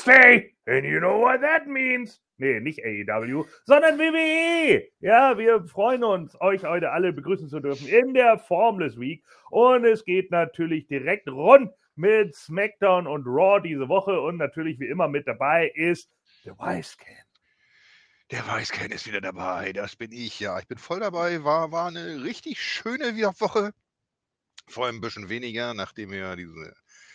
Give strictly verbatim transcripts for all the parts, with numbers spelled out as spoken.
Thursday! And you know what that means? Nee, nicht A E W, sondern W W E. Ja, wir freuen uns, euch heute alle begrüßen zu dürfen in der Formless Week. Und es geht natürlich direkt rund mit SmackDown und Raw diese Woche. Und natürlich wie immer mit dabei ist The Wise Can. Der Weißcan ist wieder dabei, das bin ich, ja. Ich bin voll dabei, war, war eine richtig schöne Woche. Vor allem ein bisschen weniger, nachdem wir diese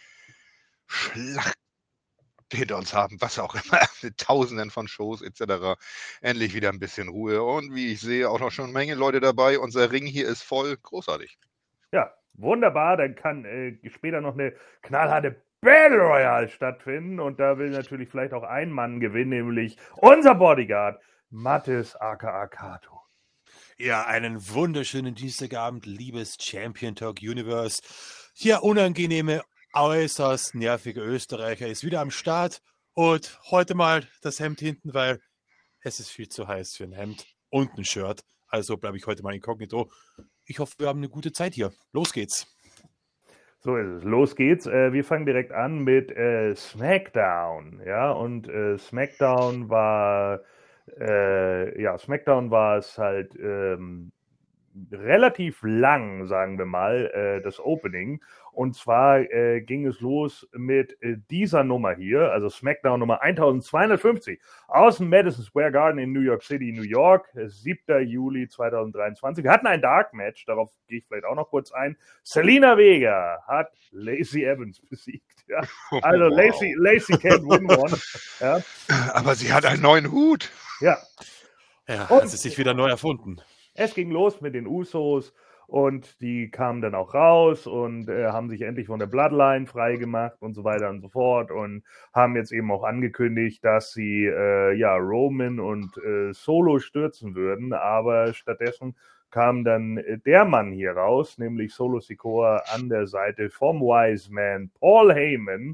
Schlacht hinter uns haben, was auch immer, mit Tausenden von Shows et cetera. Endlich wieder ein bisschen Ruhe und wie ich sehe, auch noch schon eine Menge Leute dabei. Unser Ring hier ist voll, großartig. Ja, wunderbar, dann kann äh, später noch eine knallharte Battle Royale stattfinden und da will natürlich vielleicht auch ein Mann gewinnen, nämlich unser Bodyguard, Mathis aka Kato. Ja, einen wunderschönen Dienstagabend, liebes Champion Talk Universe. Hier unangenehme, äußerst nervige Österreicher ist wieder am Start und heute mal das Hemd hinten, weil es ist viel zu heiß für ein Hemd und ein Shirt. Also bleibe ich heute mal inkognito. Ich hoffe, wir haben eine gute Zeit hier. Los geht's. So ist es. Los geht's. Äh, wir fangen direkt an mit äh, SmackDown. Ja, und äh, SmackDown war, äh, ja, SmackDown war es halt ähm, relativ lang, sagen wir mal, äh, das Opening. Und zwar äh, ging es los mit äh, dieser Nummer hier, also SmackDown Nummer eintausendzweihundertfünfzig aus dem Madison Square Garden in New York City, New York, siebter Juli zweitausenddreiundzwanzig. Wir hatten ein Dark Match, darauf gehe ich vielleicht auch noch kurz ein. Selena Vega hat Lacey Evans besiegt. Ja. Also Wow. Lacey, Lacey can't win one. Ja. Aber sie hat einen neuen Hut. Ja. Ja, Und- hat sie sich wieder neu erfunden. Es ging los mit den Usos und die kamen dann auch raus und äh, haben sich endlich von der Bloodline freigemacht und so weiter und so fort und haben jetzt eben auch angekündigt, dass sie äh, ja Roman und äh, Solo stürzen würden, aber stattdessen kam dann äh, der Mann hier raus, nämlich Solo Sikoa an der Seite vom Wise Man Paul Heyman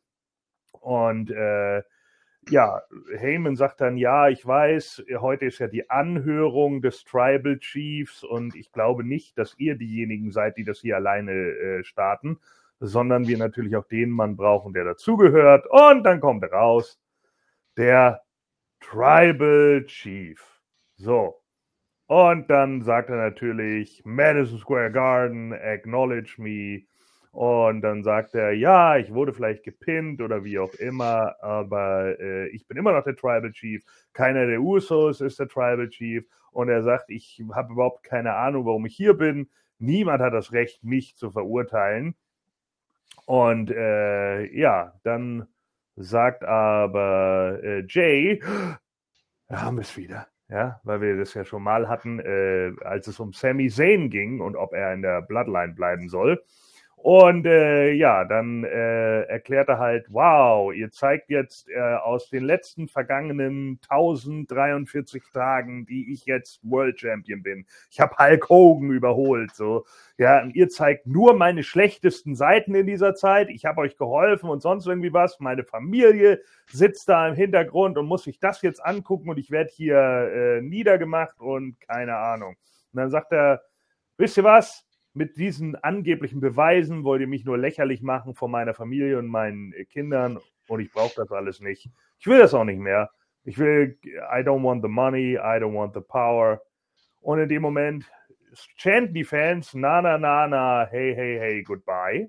und äh, ja, Heyman sagt dann, ja, ich weiß, heute ist ja die Anhörung des Tribal Chiefs und ich glaube nicht, dass ihr diejenigen seid, die das hier alleine äh, starten, sondern wir natürlich auch den Mann brauchen, der dazugehört. Und dann kommt raus, der Tribal Chief. So. Und dann sagt er natürlich, Madison Square Garden, acknowledge me. Und dann sagt er, ja, ich wurde vielleicht gepinnt oder wie auch immer, aber äh, ich bin immer noch der Tribal Chief. Keiner der Usos ist der Tribal Chief. Und er sagt, ich habe überhaupt keine Ahnung, warum ich hier bin. Niemand hat das Recht, mich zu verurteilen. Und äh, ja, dann sagt aber äh, Jay, da haben wir es wieder. Ja, weil wir das ja schon mal hatten, äh, als es um Sami Zayn ging und ob er in der Bloodline bleiben soll. Und äh, ja, dann äh, erklärt er halt, wow, ihr zeigt jetzt äh, aus den letzten vergangenen tausenddreiundvierzig Tagen, die ich jetzt World Champion bin. Ich habe Hulk Hogan überholt, so. Ja, und ihr zeigt nur meine schlechtesten Seiten in dieser Zeit. Ich habe euch geholfen und sonst irgendwie was. Meine Familie sitzt da im Hintergrund und muss sich das jetzt angucken und ich werde hier äh, niedergemacht und keine Ahnung. Und dann sagt er, wisst ihr was? Mit diesen angeblichen Beweisen wollt ihr mich nur lächerlich machen vor meiner Familie und meinen Kindern und ich brauche das alles nicht. Ich will das auch nicht mehr. Ich will, I don't want the money, I don't want the power. Und in dem Moment chanten die Fans, na, na, na, na, hey, hey, hey, goodbye.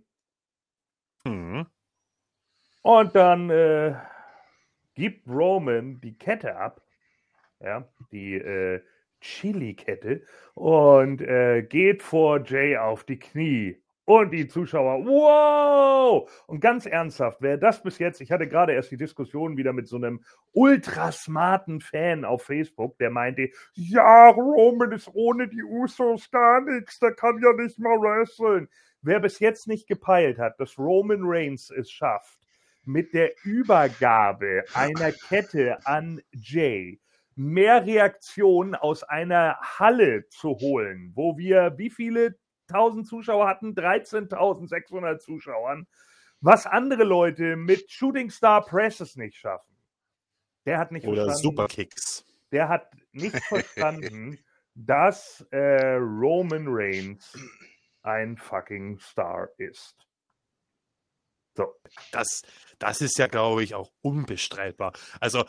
Mhm. Und dann äh, gibt Roman die Kette ab, ja, die äh, Chili-Kette und äh, geht vor Jay auf die Knie. Und die Zuschauer, wow! Und ganz ernsthaft, wer das bis jetzt, ich hatte gerade erst die Diskussion wieder mit so einem ultrasmarten Fan auf Facebook, der meinte, ja, Roman ist ohne die Usos gar nichts, der kann ja nicht mal wresteln. Wer bis jetzt nicht gepeilt hat, dass Roman Reigns es schafft, mit der Übergabe einer Kette an Jay mehr Reaktionen aus einer Halle zu holen, wo wir wie viele tausend Zuschauer hatten? dreizehntausendsechshundert Zuschauern, was andere Leute mit Shooting Star Presses nicht schaffen. Der hat nicht Oder verstanden, Superkicks. der hat nicht verstanden, dass äh, Roman Reigns ein fucking Star ist. So. Das, das ist ja, glaube ich, auch unbestreitbar. Also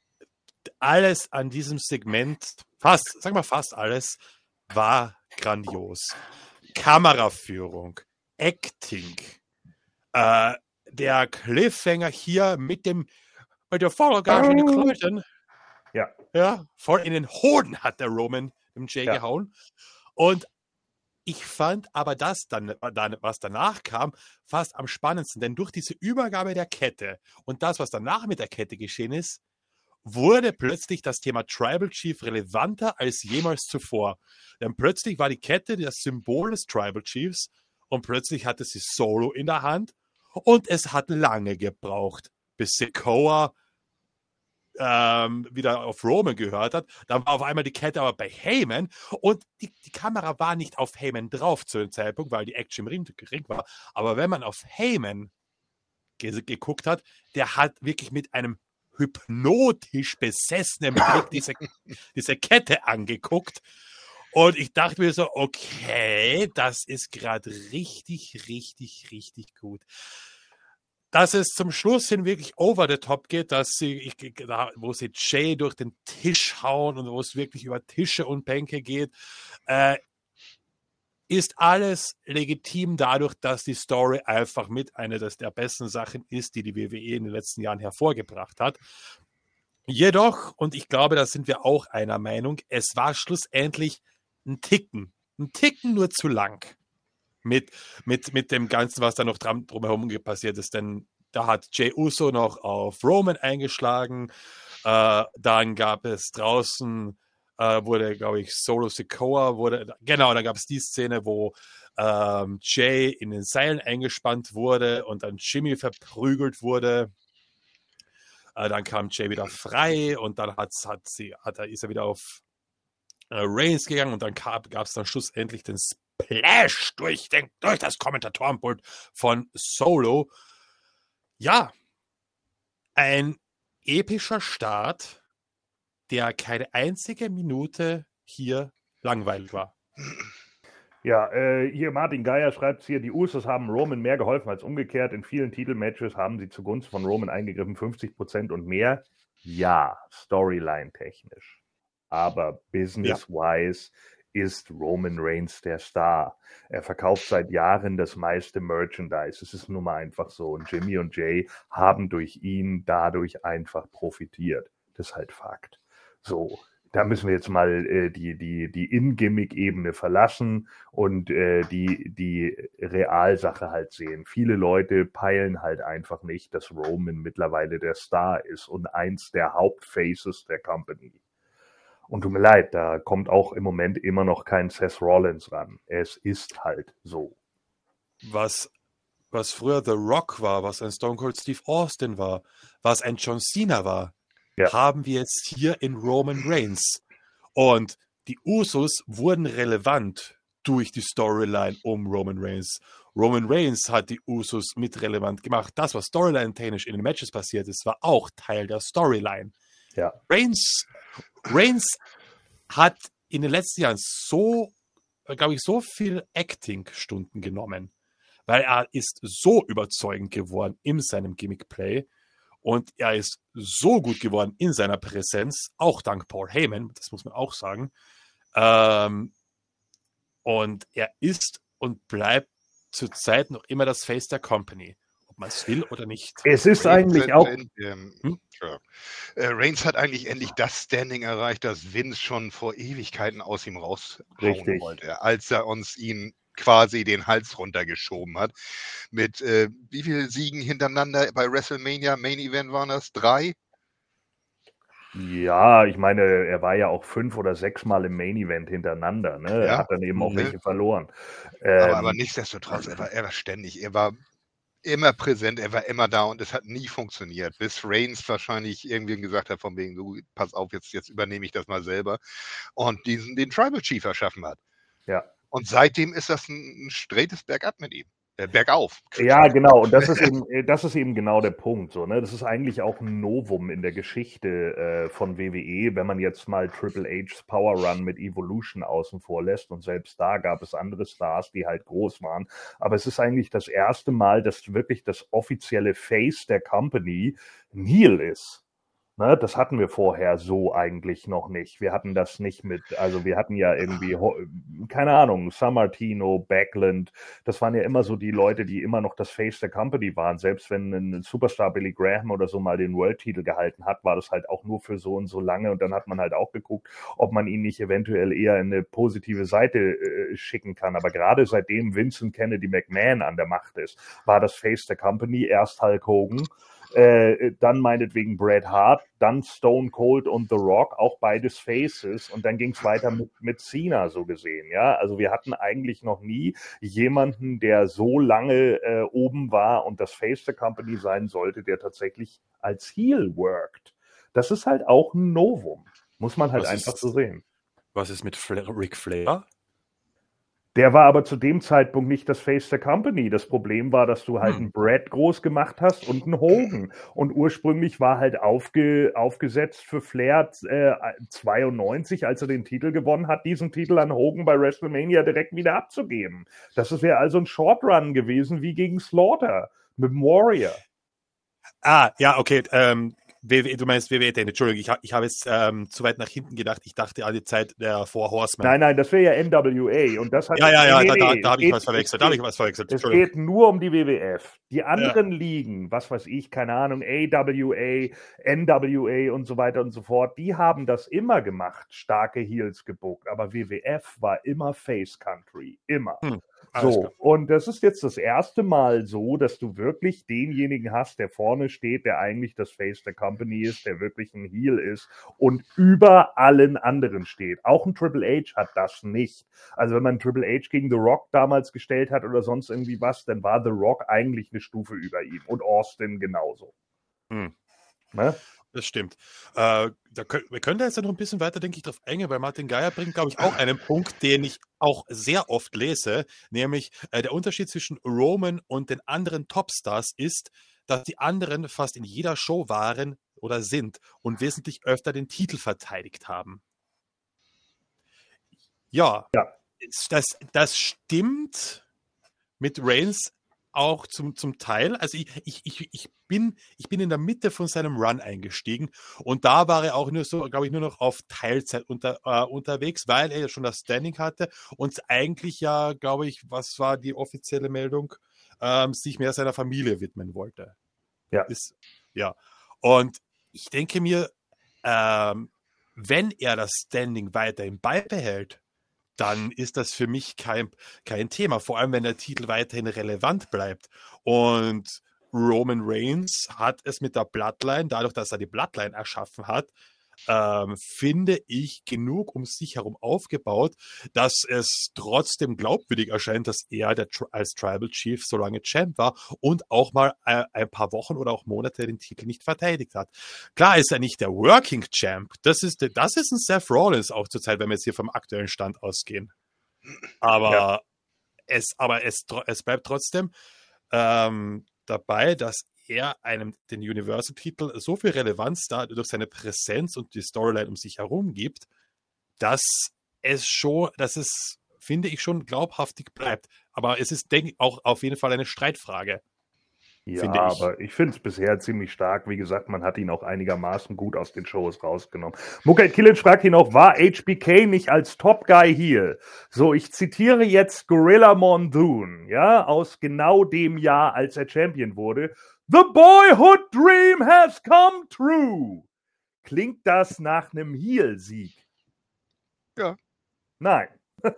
alles an diesem Segment, fast, sagen wir fast alles, war grandios. Kameraführung, Acting, äh, der Cliffhanger hier mit dem mit der Vollgas in die Klöten. Ja. Ja, voll in den Hoden hat der Roman dem Jay Ja. gehauen. Und ich fand aber das dann, dann, was danach kam, fast am spannendsten. Denn durch diese Übergabe der Kette und das, was danach mit der Kette geschehen ist, wurde plötzlich das Thema Tribal Chief relevanter als jemals zuvor. Denn plötzlich war die Kette das Symbol des Tribal Chiefs und plötzlich hatte sie Solo in der Hand und es hat lange gebraucht, bis Sikoa ähm, wieder auf Roman gehört hat. Dann war auf einmal die Kette aber bei Heyman und die, die Kamera war nicht auf Heyman drauf zu dem Zeitpunkt, weil die Action im Ring gering war. Aber wenn man auf Heyman ge- geguckt hat, der hat wirklich mit einem hypnotisch besessenen Blick diese, diese Kette angeguckt. Und ich dachte mir so, okay, das ist gerade richtig, richtig, richtig gut. Dass es zum Schluss hin wirklich over the top geht, dass sie, ich, da, wo sie Jay durch den Tisch hauen und wo es wirklich über Tische und Bänke geht, äh, ist alles legitim dadurch, dass die Story einfach mit einer der besten Sachen ist, die die W W E in den letzten Jahren hervorgebracht hat. Jedoch, und ich glaube, da sind wir auch einer Meinung, es war schlussendlich ein Ticken, ein Ticken nur zu lang mit, mit, mit dem Ganzen, was da noch dran, drumherum passiert ist. Denn da hat Jey Uso noch auf Roman eingeschlagen, äh, dann gab es draußen Uh, wurde, glaube ich, Solo Sikoa wurde, genau, dann gab es die Szene, wo ähm, Jay in den Seilen eingespannt wurde und dann Jimmy verprügelt wurde. Uh, dann kam Jay wieder frei und dann hat, hat sie, hat er, ist er wieder auf äh, Reigns gegangen und dann gab es dann schlussendlich den Splash durch, den, durch das Kommentatorenpult von Solo. Ja, ein epischer Start, der keine einzige Minute hier langweilig war. Ja, äh, hier Martin Geier schreibt hier, die Usos haben Roman mehr geholfen als umgekehrt. In vielen Titelmatches haben sie zugunsten von Roman eingegriffen, fünfzig Prozent und mehr. Ja, Storyline-technisch. Aber business-wise ja. ist Roman Reigns der Star. Er verkauft seit Jahren das meiste Merchandise. Es ist nun mal einfach so. Und Jimmy und Jay haben durch ihn dadurch einfach profitiert. Das ist halt Fakt. So, da müssen wir jetzt mal äh, die, die, die In-Gimmick-Ebene verlassen und äh, die, die Realsache halt sehen. Viele Leute peilen halt einfach nicht, dass Roman mittlerweile der Star ist und eins der Hauptfaces der Company. Und tut mir leid, da kommt auch im Moment immer noch kein Seth Rollins ran. Es ist halt so. Was, was früher The Rock war, was ein Stone Cold Steve Austin war, was ein John Cena war, ja. haben wir jetzt hier in Roman Reigns. Und die Usos wurden relevant durch die Storyline um Roman Reigns. Roman Reigns hat die Usos mit relevant gemacht. Das, was storyline-technisch in den Matches passiert ist, war auch Teil der Storyline. Ja. Reigns, Reigns hat in den letzten Jahren so, glaube ich, so viel Acting-Stunden genommen, weil er ist so überzeugend geworden in seinem Gimmick-Play. Und er ist so gut geworden in seiner Präsenz, auch dank Paul Heyman, das muss man auch sagen. Ähm, und er ist und bleibt zurzeit noch immer das Face der Company, ob man es will oder nicht. Es ist Reigns eigentlich auch... In, ähm, hm? ja. äh, Reigns hat eigentlich endlich das Standing erreicht, das Vince schon vor Ewigkeiten aus ihm raushauen Richtig. wollte, als er uns ihn quasi den Hals runtergeschoben hat. Mit äh, wie vielen Siegen hintereinander bei WrestleMania? Main Event waren das? Drei? Ja, ich meine, er war ja auch fünf oder sechs Mal im Main Event hintereinander. Ne? Ja. Er hat dann eben auch Ne? welche verloren. Ähm, aber, Ähm, aber nichtsdestotrotz, er war, er war ständig, er war immer präsent, er war immer da und es hat nie funktioniert, bis Reigns wahrscheinlich irgendwie gesagt hat, von wegen, so, pass auf, jetzt, jetzt übernehme ich das mal selber und diesen, den Tribal Chief erschaffen hat. Ja. Und seitdem ist das ein, ein straightes Bergab mit ihm. äh, bergauf. Ja, genau. Und das ist eben, das ist eben genau der Punkt. So, ne? Das ist eigentlich auch ein Novum in der Geschichte äh, von W W E, wenn man jetzt mal Triple H's Power Run mit Evolution außen vor lässt. Und selbst da gab es andere Stars, die halt groß waren. Aber es ist eigentlich das erste Mal, dass wirklich das offizielle Face der Company ein Heel ist. Ne, das hatten wir vorher so eigentlich noch nicht. Wir hatten das nicht mit, also wir hatten ja irgendwie, keine Ahnung, Sammartino, Backlund, das waren ja immer so die Leute, die immer noch das Face der Company waren. Selbst wenn ein Superstar Billy Graham oder so mal den World-Titel gehalten hat, war das halt auch nur für so und so lange und dann hat man halt auch geguckt, ob man ihn nicht eventuell eher in eine positive Seite äh, schicken kann. Aber gerade seitdem Vincent Kennedy McMahon an der Macht ist, war das Face der Company erst Hulk Hogan, Äh, dann meinetwegen Bret Hart, dann Stone Cold und The Rock, auch beides Faces und dann ging es weiter mit, mit Cena so gesehen, ja, also wir hatten eigentlich noch nie jemanden, der so lange äh, oben war und das Face der Company sein sollte, der tatsächlich als Heel worked. Das ist halt auch ein Novum, muss man halt Was einfach ist, so sehen. Was ist mit Fla- Ric Flair? Der war aber zu dem Zeitpunkt nicht das Face der Company. Das Problem war, dass du halt Hm. einen Brad groß gemacht hast und einen Hogan. Und ursprünglich war halt aufge, aufgesetzt für Flair äh, zweiundneunzig, als er den Titel gewonnen hat, diesen Titel an Hogan bei WrestleMania direkt wieder abzugeben. Das wäre also ein Short Run gewesen, wie gegen Slaughter mit dem Warrior. Ah, ja, okay. Ähm, W W E, du meinst W W E, Entschuldigung, ich, ha, ich habe jetzt ähm, zu weit nach hinten gedacht. Ich dachte all die Zeit der Four Horsemen. Nein, nein, das wäre ja N W A. Und das hat Ja, ja, ja, nee, da, da, nee, da habe es ich was geht- verwechselt. es Da habe ich geht- was verwechselt. Es Entschuldigung. geht nur um die W W F. Die anderen Ligen, was weiß ich, keine Ahnung, A W A, N W A und so weiter und so fort, die haben das immer gemacht, starke Heels gebuckt. Aber W W F war immer Face Country. Immer. Hm, alles So, klar. und das ist jetzt das erste Mal so, dass du wirklich denjenigen hast, der vorne steht, der eigentlich das Face der Company ist, der wirklich ein Heel ist und über allen anderen steht. Auch ein Triple H hat das nicht. Also wenn man Triple H gegen The Rock damals gestellt hat oder sonst irgendwie was, dann war The Rock eigentlich eine Stufe über ihm und Austin genauso. Hm. Ne? Das stimmt. Äh, da können, wir können da jetzt noch ein bisschen weiter, denke ich, drauf eingehen, weil Martin Geier bringt, glaube ich, auch einen Punkt, den ich auch sehr oft lese, nämlich äh, der Unterschied zwischen Roman und den anderen Topstars ist, dass die anderen fast in jeder Show waren oder sind und wesentlich öfter den Titel verteidigt haben. Ja, Ja. Das, das stimmt mit Reigns auch zum, zum Teil. Also ich, ich, ich, ich, bin, ich bin in der Mitte von seinem Run eingestiegen und da war er auch nur so, glaube ich, nur noch auf Teilzeit unter, äh, unterwegs, weil er ja schon das Standing hatte und eigentlich ja, glaube ich, was war die offizielle Meldung, ähm, sich mehr seiner Familie widmen wollte. Ja. Ist, ja. Und ich denke mir, ähm, wenn er das Standing weiterhin beibehält, dann ist das für mich kein, kein Thema. Vor allem, wenn der Titel weiterhin relevant bleibt. Und Roman Reigns hat es mit der Bloodline, dadurch, dass er die Bloodline erschaffen hat, ähm, finde ich, genug um sich herum aufgebaut, dass es trotzdem glaubwürdig erscheint, dass er der, als Tribal Chief so lange Champ war und auch mal äh, ein paar Wochen oder auch Monate den Titel nicht verteidigt hat. Klar ist er nicht der Working Champ. Das ist, das ist ein Seth Rollins auch zur Zeit, wenn wir jetzt hier vom aktuellen Stand ausgehen. Aber, ja. es, aber es, es bleibt trotzdem ähm, dabei, dass er einem den Universal-Titel so viel Relevanz da durch seine Präsenz und die Storyline um sich herum gibt, dass es schon, dass es, finde ich, schon glaubhaftig bleibt. Aber es ist, denke ich, auch auf jeden Fall eine Streitfrage. Ja, finde ich. aber ich finde es bisher ziemlich stark. Wie gesagt, man hat ihn auch einigermaßen gut aus den Shows rausgenommen. Mukai Killich fragt ihn auch, war H B K nicht als Top Guy Heel? So, ich zitiere jetzt Gorilla Monsoon, ja, aus genau dem Jahr, als er Champion wurde. The boyhood dream has come true. Klingt das nach einem Heel-Sieg? Ja. Nein. Und,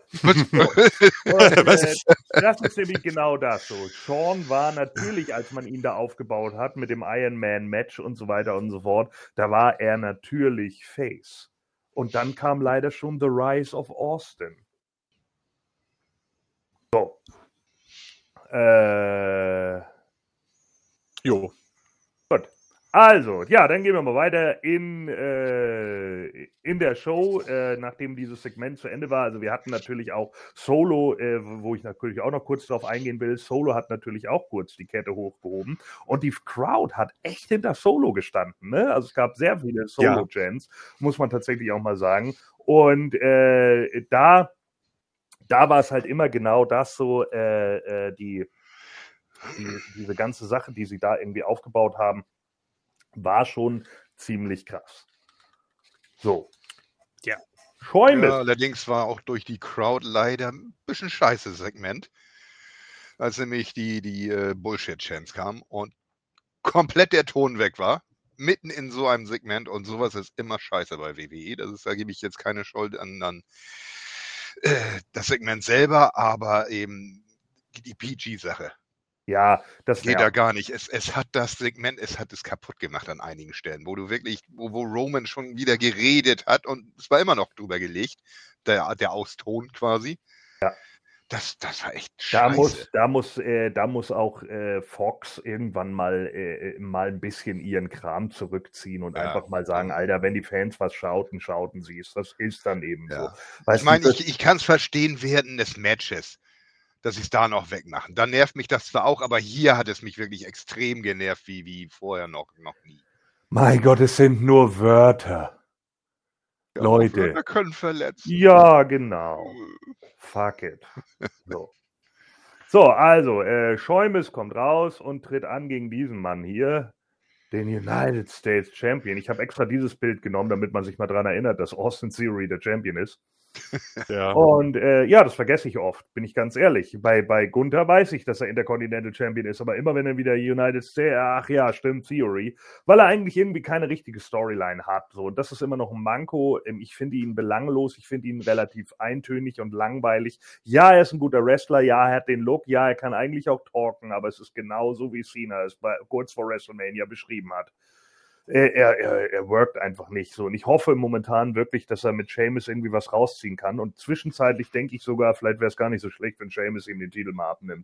Was? äh, das ist nämlich genau das so. Shawn war natürlich, als man ihn da aufgebaut hat mit dem Iron Man Match und so weiter und so fort, da war er natürlich Face. Und dann kam leider schon The Rise of Austin. So. Äh, Jo. Gut. Also, ja, dann gehen wir mal weiter in, äh, in der Show, äh, nachdem dieses Segment zu Ende war. Also wir hatten natürlich auch Solo, äh, wo ich natürlich auch noch kurz drauf eingehen will. Solo hat natürlich auch kurz die Kette hochgehoben und die Crowd hat echt hinter Solo gestanden. Ne? Also es gab sehr viele Solo-Chants, muss man tatsächlich auch mal sagen. Und äh, da, da war es halt immer genau das so, äh, äh, die, die, diese ganze Sache, die sie da irgendwie aufgebaut haben, war schon ziemlich krass. So. Ja. Schäumes. Ja, allerdings war auch durch die Crowd leider ein bisschen scheiße Segment, als nämlich die, die äh, Bullshit-Chants kamen und komplett der Ton weg war, mitten in so einem Segment, und sowas ist immer scheiße bei W W E. Das ist, da gebe ich jetzt keine Schuld an, an äh, das Segment selber, aber eben die P G-Sache. Ja, das geht da gar nicht. Es, es hat das Segment, es hat es kaputt gemacht an einigen Stellen, wo du wirklich, wo, wo Roman schon wieder geredet hat und es war immer noch drüber gelegt, der, der Auston quasi. Ja. Das, das war echt Da scheiße. muss, da muss, äh, da muss auch äh, Fox irgendwann mal, äh, mal ein bisschen ihren Kram zurückziehen und Ja, einfach mal sagen, dann- Alter, wenn die Fans was schauten, schauten sie es. Das ist dann eben Ja. so. Ich Weißt meine, du, ich, ich kann es verstehen während des Matches, dass sie es da noch wegmachen. Da nervt mich das zwar auch, aber hier hat es mich wirklich extrem genervt, wie, wie vorher noch, noch nie. mein Gott, es sind nur Wörter. Ja, Leute. Wörter können verletzen. Ja, genau. Fuck it. So, so also, äh, Schäumes kommt raus und tritt an gegen diesen Mann hier, den United States Champion. Ich habe extra dieses Bild genommen, damit man sich mal daran erinnert, dass Austin Theory der Champion ist. Ja. Und äh, ja, das vergesse ich oft, bin ich ganz ehrlich. Bei, bei Gunther weiß ich, dass er Intercontinental Champion ist, aber immer wenn er wieder United States, ach ja, stimmt, Theory, weil er eigentlich irgendwie keine richtige Storyline hat. So. Und das ist immer noch ein Manko. Ich finde ihn belanglos, ich finde ihn relativ eintönig und langweilig. Ja, er ist ein guter Wrestler, ja, er hat den Look, ja, er kann eigentlich auch talken, aber es ist genauso, wie Cena es bei, kurz vor WrestleMania beschrieben hat. Er, er, er workt einfach nicht so. Und ich hoffe momentan wirklich, dass er mit Sheamus irgendwie was rausziehen kann. Und zwischenzeitlich denke ich sogar, vielleicht wäre es gar nicht so schlecht, wenn Sheamus ihm den Titel mal abnimmt.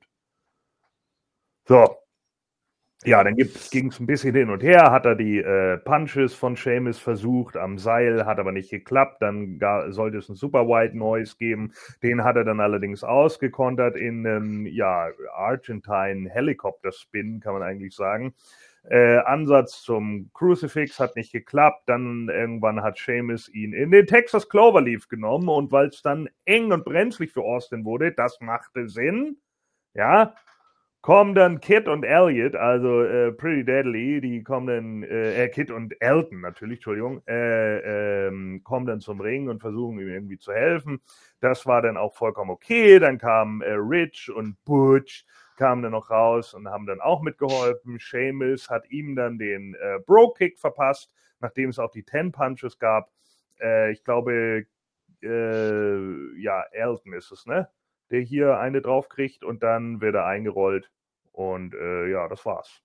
So. Ja, dann ging es ein bisschen hin und her, hat er die äh, Punches von Sheamus versucht am Seil, hat aber nicht geklappt. Dann gar, sollte es einen Super White Noise geben. Den hat er dann allerdings ausgekontert in einem, ja, Argentine Helicopter Spin, kann man eigentlich sagen. Äh, Ansatz zum Crucifix hat nicht geklappt, dann irgendwann hat Sheamus ihn in den Texas Cloverleaf genommen und weil es dann eng und brenzlig für Austin wurde, das machte Sinn, ja, kommen dann Kid und Elliot, also äh, Pretty Deadly, die kommen dann, äh, Kid und Elton natürlich, Entschuldigung, äh, ähm, kommen dann zum Ring und versuchen ihm irgendwie zu helfen. Das war dann auch vollkommen okay, dann kamen äh, Rich und Butch, kamen dann noch raus und haben dann auch mitgeholfen. Sheamus hat ihm dann den äh, Bro-Kick verpasst, nachdem es auch die Ten Punches gab. Äh, ich glaube, äh, ja, Elton ist es, ne? Der hier eine draufkriegt und dann wird er eingerollt. Und äh, ja, das war's.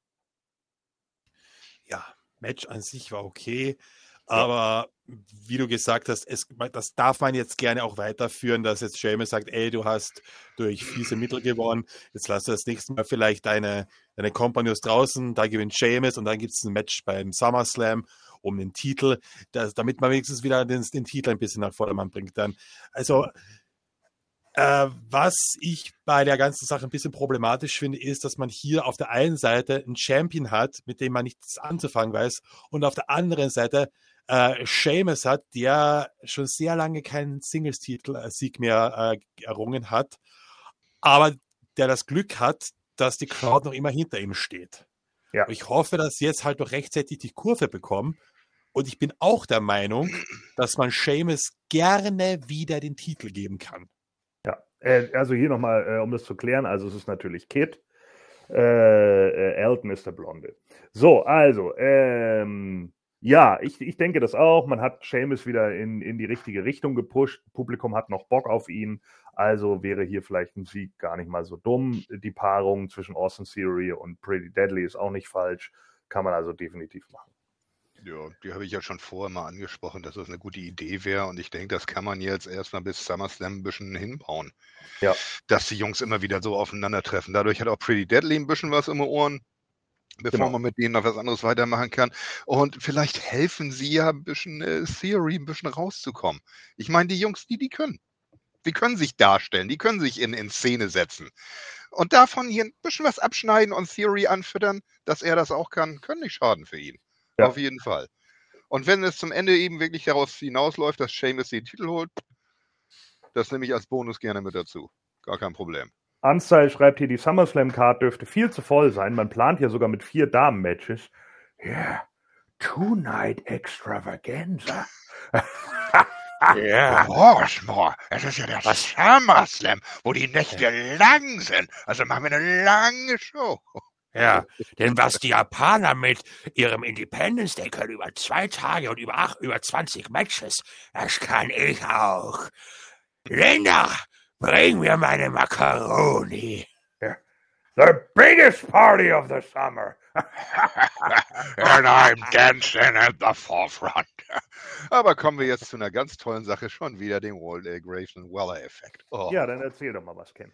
Ja, Match an sich war okay. Aber wie du gesagt hast, es, das darf man jetzt gerne auch weiterführen, dass jetzt Sheamus sagt, ey, du hast durch fiese Mittel gewonnen, jetzt lass du das nächste Mal vielleicht deine, deine Companions draußen, da gewinnt Sheamus und dann gibt es ein Match beim SummerSlam um den Titel, das, damit man wenigstens wieder den, den Titel ein bisschen nach Vordermann bringt dann. Also Äh, was ich bei der ganzen Sache ein bisschen problematisch finde, ist, dass man hier auf der einen Seite einen Champion hat, mit dem man nichts anzufangen weiß, und auf der anderen Seite äh, Sheamus hat, der schon sehr lange keinen Singles-Titel-Sieg mehr äh, errungen hat, aber der das Glück hat, dass die Crowd noch immer hinter ihm steht. Ja. Und ich hoffe, dass sie jetzt halt noch rechtzeitig die Kurve bekommen. Und ich bin auch der Meinung, dass man Sheamus gerne wieder den Titel geben kann. Ja, äh, also hier nochmal, äh, um das zu klären, also es ist natürlich Kid, äh, äh, Elton ist der Blonde. So, also, ähm, ja, ich, ich denke das auch, man hat Sheamus wieder in, in die richtige Richtung gepusht, Publikum hat noch Bock auf ihn, also wäre hier vielleicht ein Sieg gar nicht mal so dumm. Die Paarung zwischen Austin Theory und Pretty Deadly ist auch nicht falsch, kann man also definitiv machen. Ja, die habe ich ja schon vorher mal angesprochen, dass das eine gute Idee wäre. Und ich denke, das kann man jetzt erstmal bis SummerSlam ein bisschen hinbauen. Ja. Dass die Jungs immer wieder so aufeinandertreffen. Dadurch hat auch Pretty Deadly ein bisschen was im Ohren. bevor Genau. man mit denen noch was anderes weitermachen kann. Und vielleicht helfen sie ja ein bisschen äh, Theory, ein bisschen rauszukommen. Ich meine, die Jungs, die, die können. Die können sich darstellen, die können sich in, in Szene setzen. Und davon hier ein bisschen was abschneiden und Theory anfüttern, dass er das auch kann, können nicht schaden für ihn. Ja. Auf jeden Fall. Und wenn es zum Ende eben wirklich daraus hinausläuft, dass Sheamus den Titel holt, das nehme ich als Bonus gerne mit dazu. Gar kein Problem. Unstyle schreibt hier, die SummerSlam-Card dürfte viel zu voll sein. Man plant ja sogar mit vier Damen-Matches. Yeah, Two-Night Extravaganza. Ja. Horsemore, es ist ja der SummerSlam, wo die Nächte lang sind. Also machen wir eine lange Show. Ja, denn was die Japaner mit ihrem Independence Day können über zwei Tage und über acht, über zwanzig Matches, das kann ich auch. Linda, bring mir meine Macaroni. The biggest party of the summer. And I'm dancing at the forefront. Aber kommen wir jetzt zu einer ganz tollen Sache, schon wieder dem Walt äh, Grayson Waller-Effekt. Oh. Ja, dann erzähl doch mal was, Ken.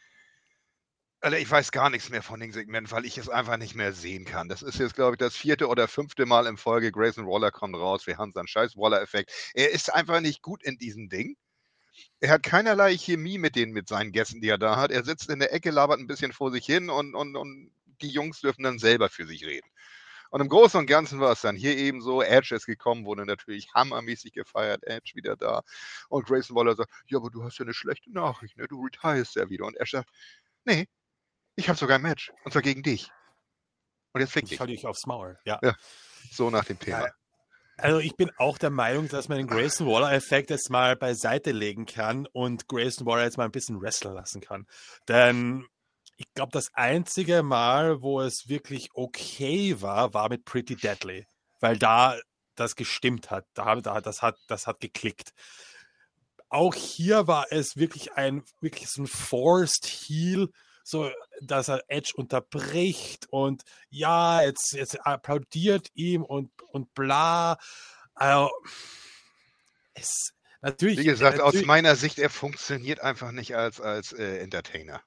Also ich weiß gar nichts mehr von dem Segment, weil ich es einfach nicht mehr sehen kann. Das ist jetzt, glaube ich, das vierte oder fünfte Mal in Folge. Grayson Waller kommt raus. Wir haben seinen scheiß Waller-Effekt. Er ist einfach nicht gut in diesem Ding. Er hat keinerlei Chemie mit den, mit seinen Gästen, die er da hat. Er sitzt in der Ecke, labert ein bisschen vor sich hin und, und, und die Jungs dürfen dann selber für sich reden. Und im Großen und Ganzen war es dann hier eben so. Edge ist gekommen, wurde natürlich hammermäßig gefeiert. Edge wieder da. Und Grayson Waller sagt, ja, aber du hast ja eine schlechte Nachricht, ne? Du retirest ja wieder. Und Edge sagt, nee, ich habe sogar ein Match. Und zwar gegen dich. Und jetzt fick dich. Ich hau dich aufs Maul, ja. Ja, so nach dem Thema. Also ich bin auch der Meinung, dass man den Grayson Waller-Effekt jetzt mal beiseite legen kann und Grayson Waller jetzt mal ein bisschen wrestlen lassen kann. Denn ich glaube, das einzige Mal, wo es wirklich okay war, war mit Pretty Deadly. Weil da das gestimmt hat. Da, da, das, hat das hat geklickt. Auch hier war es wirklich ein wirklich so ein Forced Heel, so, dass er Edge unterbricht und ja, jetzt, jetzt applaudiert ihm und, und bla. Also, es, natürlich. Wie gesagt, natürlich, aus meiner Sicht, er funktioniert einfach nicht als, als äh, Entertainer.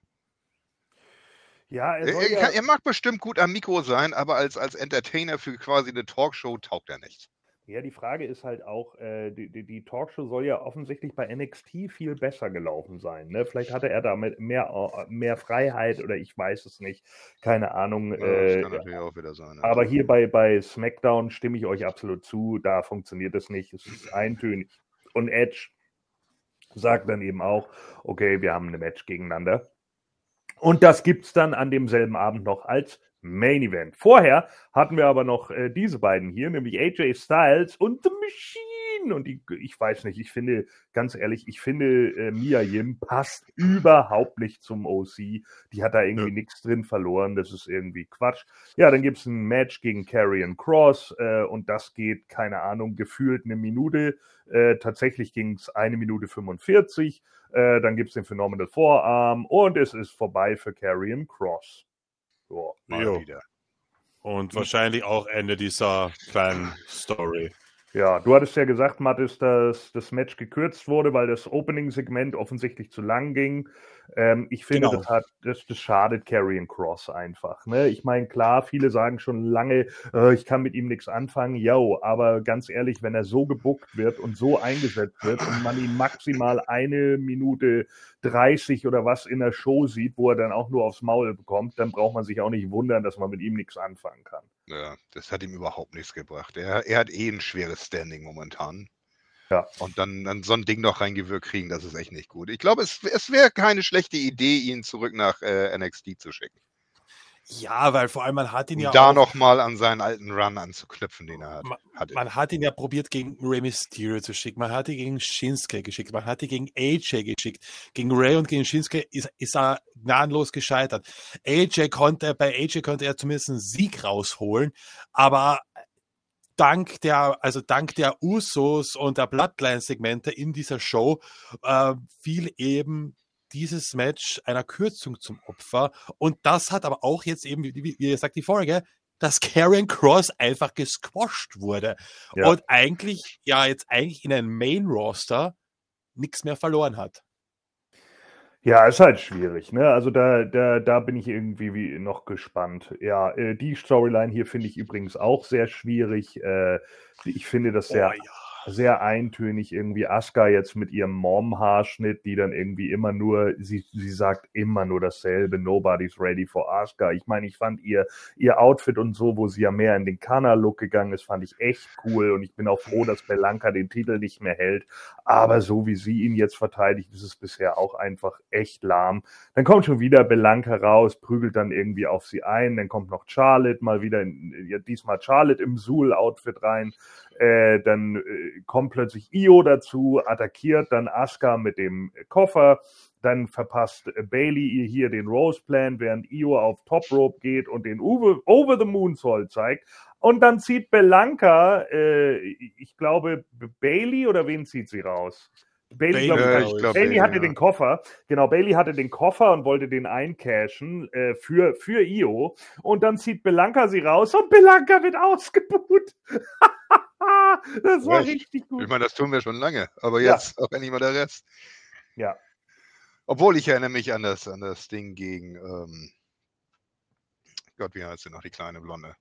Ja, er, Er, soll er, ja, kann, er mag bestimmt gut am Mikro sein, aber als, als Entertainer für quasi eine Talkshow taugt er nichts. ja, die Frage ist halt auch, äh, die, die, die Talkshow soll ja offensichtlich bei N X T viel besser gelaufen sein. Ne? Vielleicht hatte er damit mehr, äh, mehr Freiheit oder ich weiß es nicht. Keine Ahnung. Ja, äh, das kann natürlich auch wieder sein. ja. Aber hier bei, bei SmackDown stimme ich euch absolut zu. Da funktioniert es nicht. Es ist eintönig. Und Edge sagt dann eben auch, okay, wir haben ein Match gegeneinander. Und das gibt es dann an demselben Abend noch als Main Event. Vorher hatten wir aber noch äh, diese beiden hier, nämlich A J Styles und The Machine. Und die, ich weiß nicht, ich finde, ganz ehrlich, ich finde, äh, Mia Yim passt überhaupt nicht zum O C. Die hat da irgendwie Ja. nichts drin verloren. Das ist irgendwie Quatsch. Ja, dann gibt es ein Match gegen Karrion Kross äh, und das geht, keine Ahnung, gefühlt eine Minute. Äh, tatsächlich ging es eine Minute fünfundvierzig. Äh, dann gibt es den Phenomenal Forearm und es ist vorbei für Karrion Kross. So. Mal Jo. wieder. und wahrscheinlich auch Ende dieser kleinen Story. Ja, du hattest ja gesagt, Mathis, dass das Match gekürzt wurde, weil das Opening-Segment offensichtlich zu lang ging. Ähm, ich finde, Genau. das, hat, das, das schadet Karrion Kross einfach. Ne? Ich meine, klar, viele sagen schon lange, äh, ich kann mit ihm nichts anfangen. Yo, aber ganz ehrlich, wenn er so gebuckt wird und so eingesetzt wird und man ihn maximal eine Minute dreißig oder was in der Show sieht, wo er dann auch nur aufs Maul bekommt, dann braucht man sich auch nicht wundern, dass man mit ihm nichts anfangen kann. Ja, das hat ihm überhaupt nichts gebracht. Er, er hat eh ein schweres Standing momentan. Ja. Und dann, dann so ein Ding noch reingewirkt kriegen, das ist echt nicht gut. Ich glaube, es, es wäre keine schlechte Idee, ihn zurück nach äh, N X T zu schicken. Ja, weil vor allem man hat ihn Um ja da auch, nochmal an seinen alten Run anzuknüpfen, den er hat, Ma- hatte. man hat ihn ja probiert gegen Rey Mysterio zu schicken, man hat ihn gegen Shinsuke geschickt, man hat ihn gegen A J geschickt. Gegen Rey und gegen Shinsuke ist, ist er gnadenlos gescheitert. A J konnte, bei A J konnte er zumindest einen Sieg rausholen, aber dank der, also dank der Usos und der Bloodline-Segmente in dieser Show äh, fiel eben dieses Match einer Kürzung zum Opfer. Und das hat aber auch jetzt eben, wie, wie ihr sagt, die Folge, dass Karrion Kross einfach gesquasht wurde. Ja. Und eigentlich, ja, jetzt eigentlich in einem Main-Roster nichts mehr verloren hat. Ja, ist halt schwierig, ne? Also da, da, da bin ich irgendwie wie noch gespannt. Ja, äh, die Storyline hier finde ich übrigens auch sehr schwierig. Äh, ich finde das sehr, Oh ja. sehr eintönig irgendwie. Asuka jetzt mit ihrem Mom-Haarschnitt, die dann irgendwie immer nur, sie, sie sagt immer nur dasselbe, nobody's ready for Asuka. Ich meine, ich fand ihr, ihr Outfit und so, wo sie ja mehr in den Kana-Look gegangen ist, fand ich echt cool und ich bin auch froh, dass Belanca den Titel nicht mehr hält. Aber so wie sie ihn jetzt verteidigt, ist es bisher auch einfach echt lahm. Dann kommt schon wieder Belanca raus, prügelt dann irgendwie auf sie ein. Dann kommt noch Charlotte mal wieder, in, ja, diesmal Charlotte im Zool-Outfit rein. Äh, dann äh, kommt plötzlich Io dazu, attackiert dann Asuka mit dem Koffer. Dann verpasst äh, Bayley ihr hier den Rose Plan, während Io auf Top Rope geht und den Over, Over the Moonsault zeigt. Und dann zieht Belanca, äh, ich glaube, Bayley oder wen zieht sie raus? Bayley, Bayley, glaub ich, Äh, glaub ich ich. glaube, Bayley hatte ja. den Koffer. Genau, Bayley hatte den Koffer und wollte den eincashen äh, für, für Io. Und dann zieht Belanca sie raus und Belanca wird ausgebuht. Das war Recht. richtig gut. Ich meine, das tun wir schon lange, aber Ja. jetzt auch endlich mal der Rest. Ja, Obwohl ich erinnere mich an das, an das Ding gegen, ähm, Gott, wie heißt sie noch, die kleine Blonde?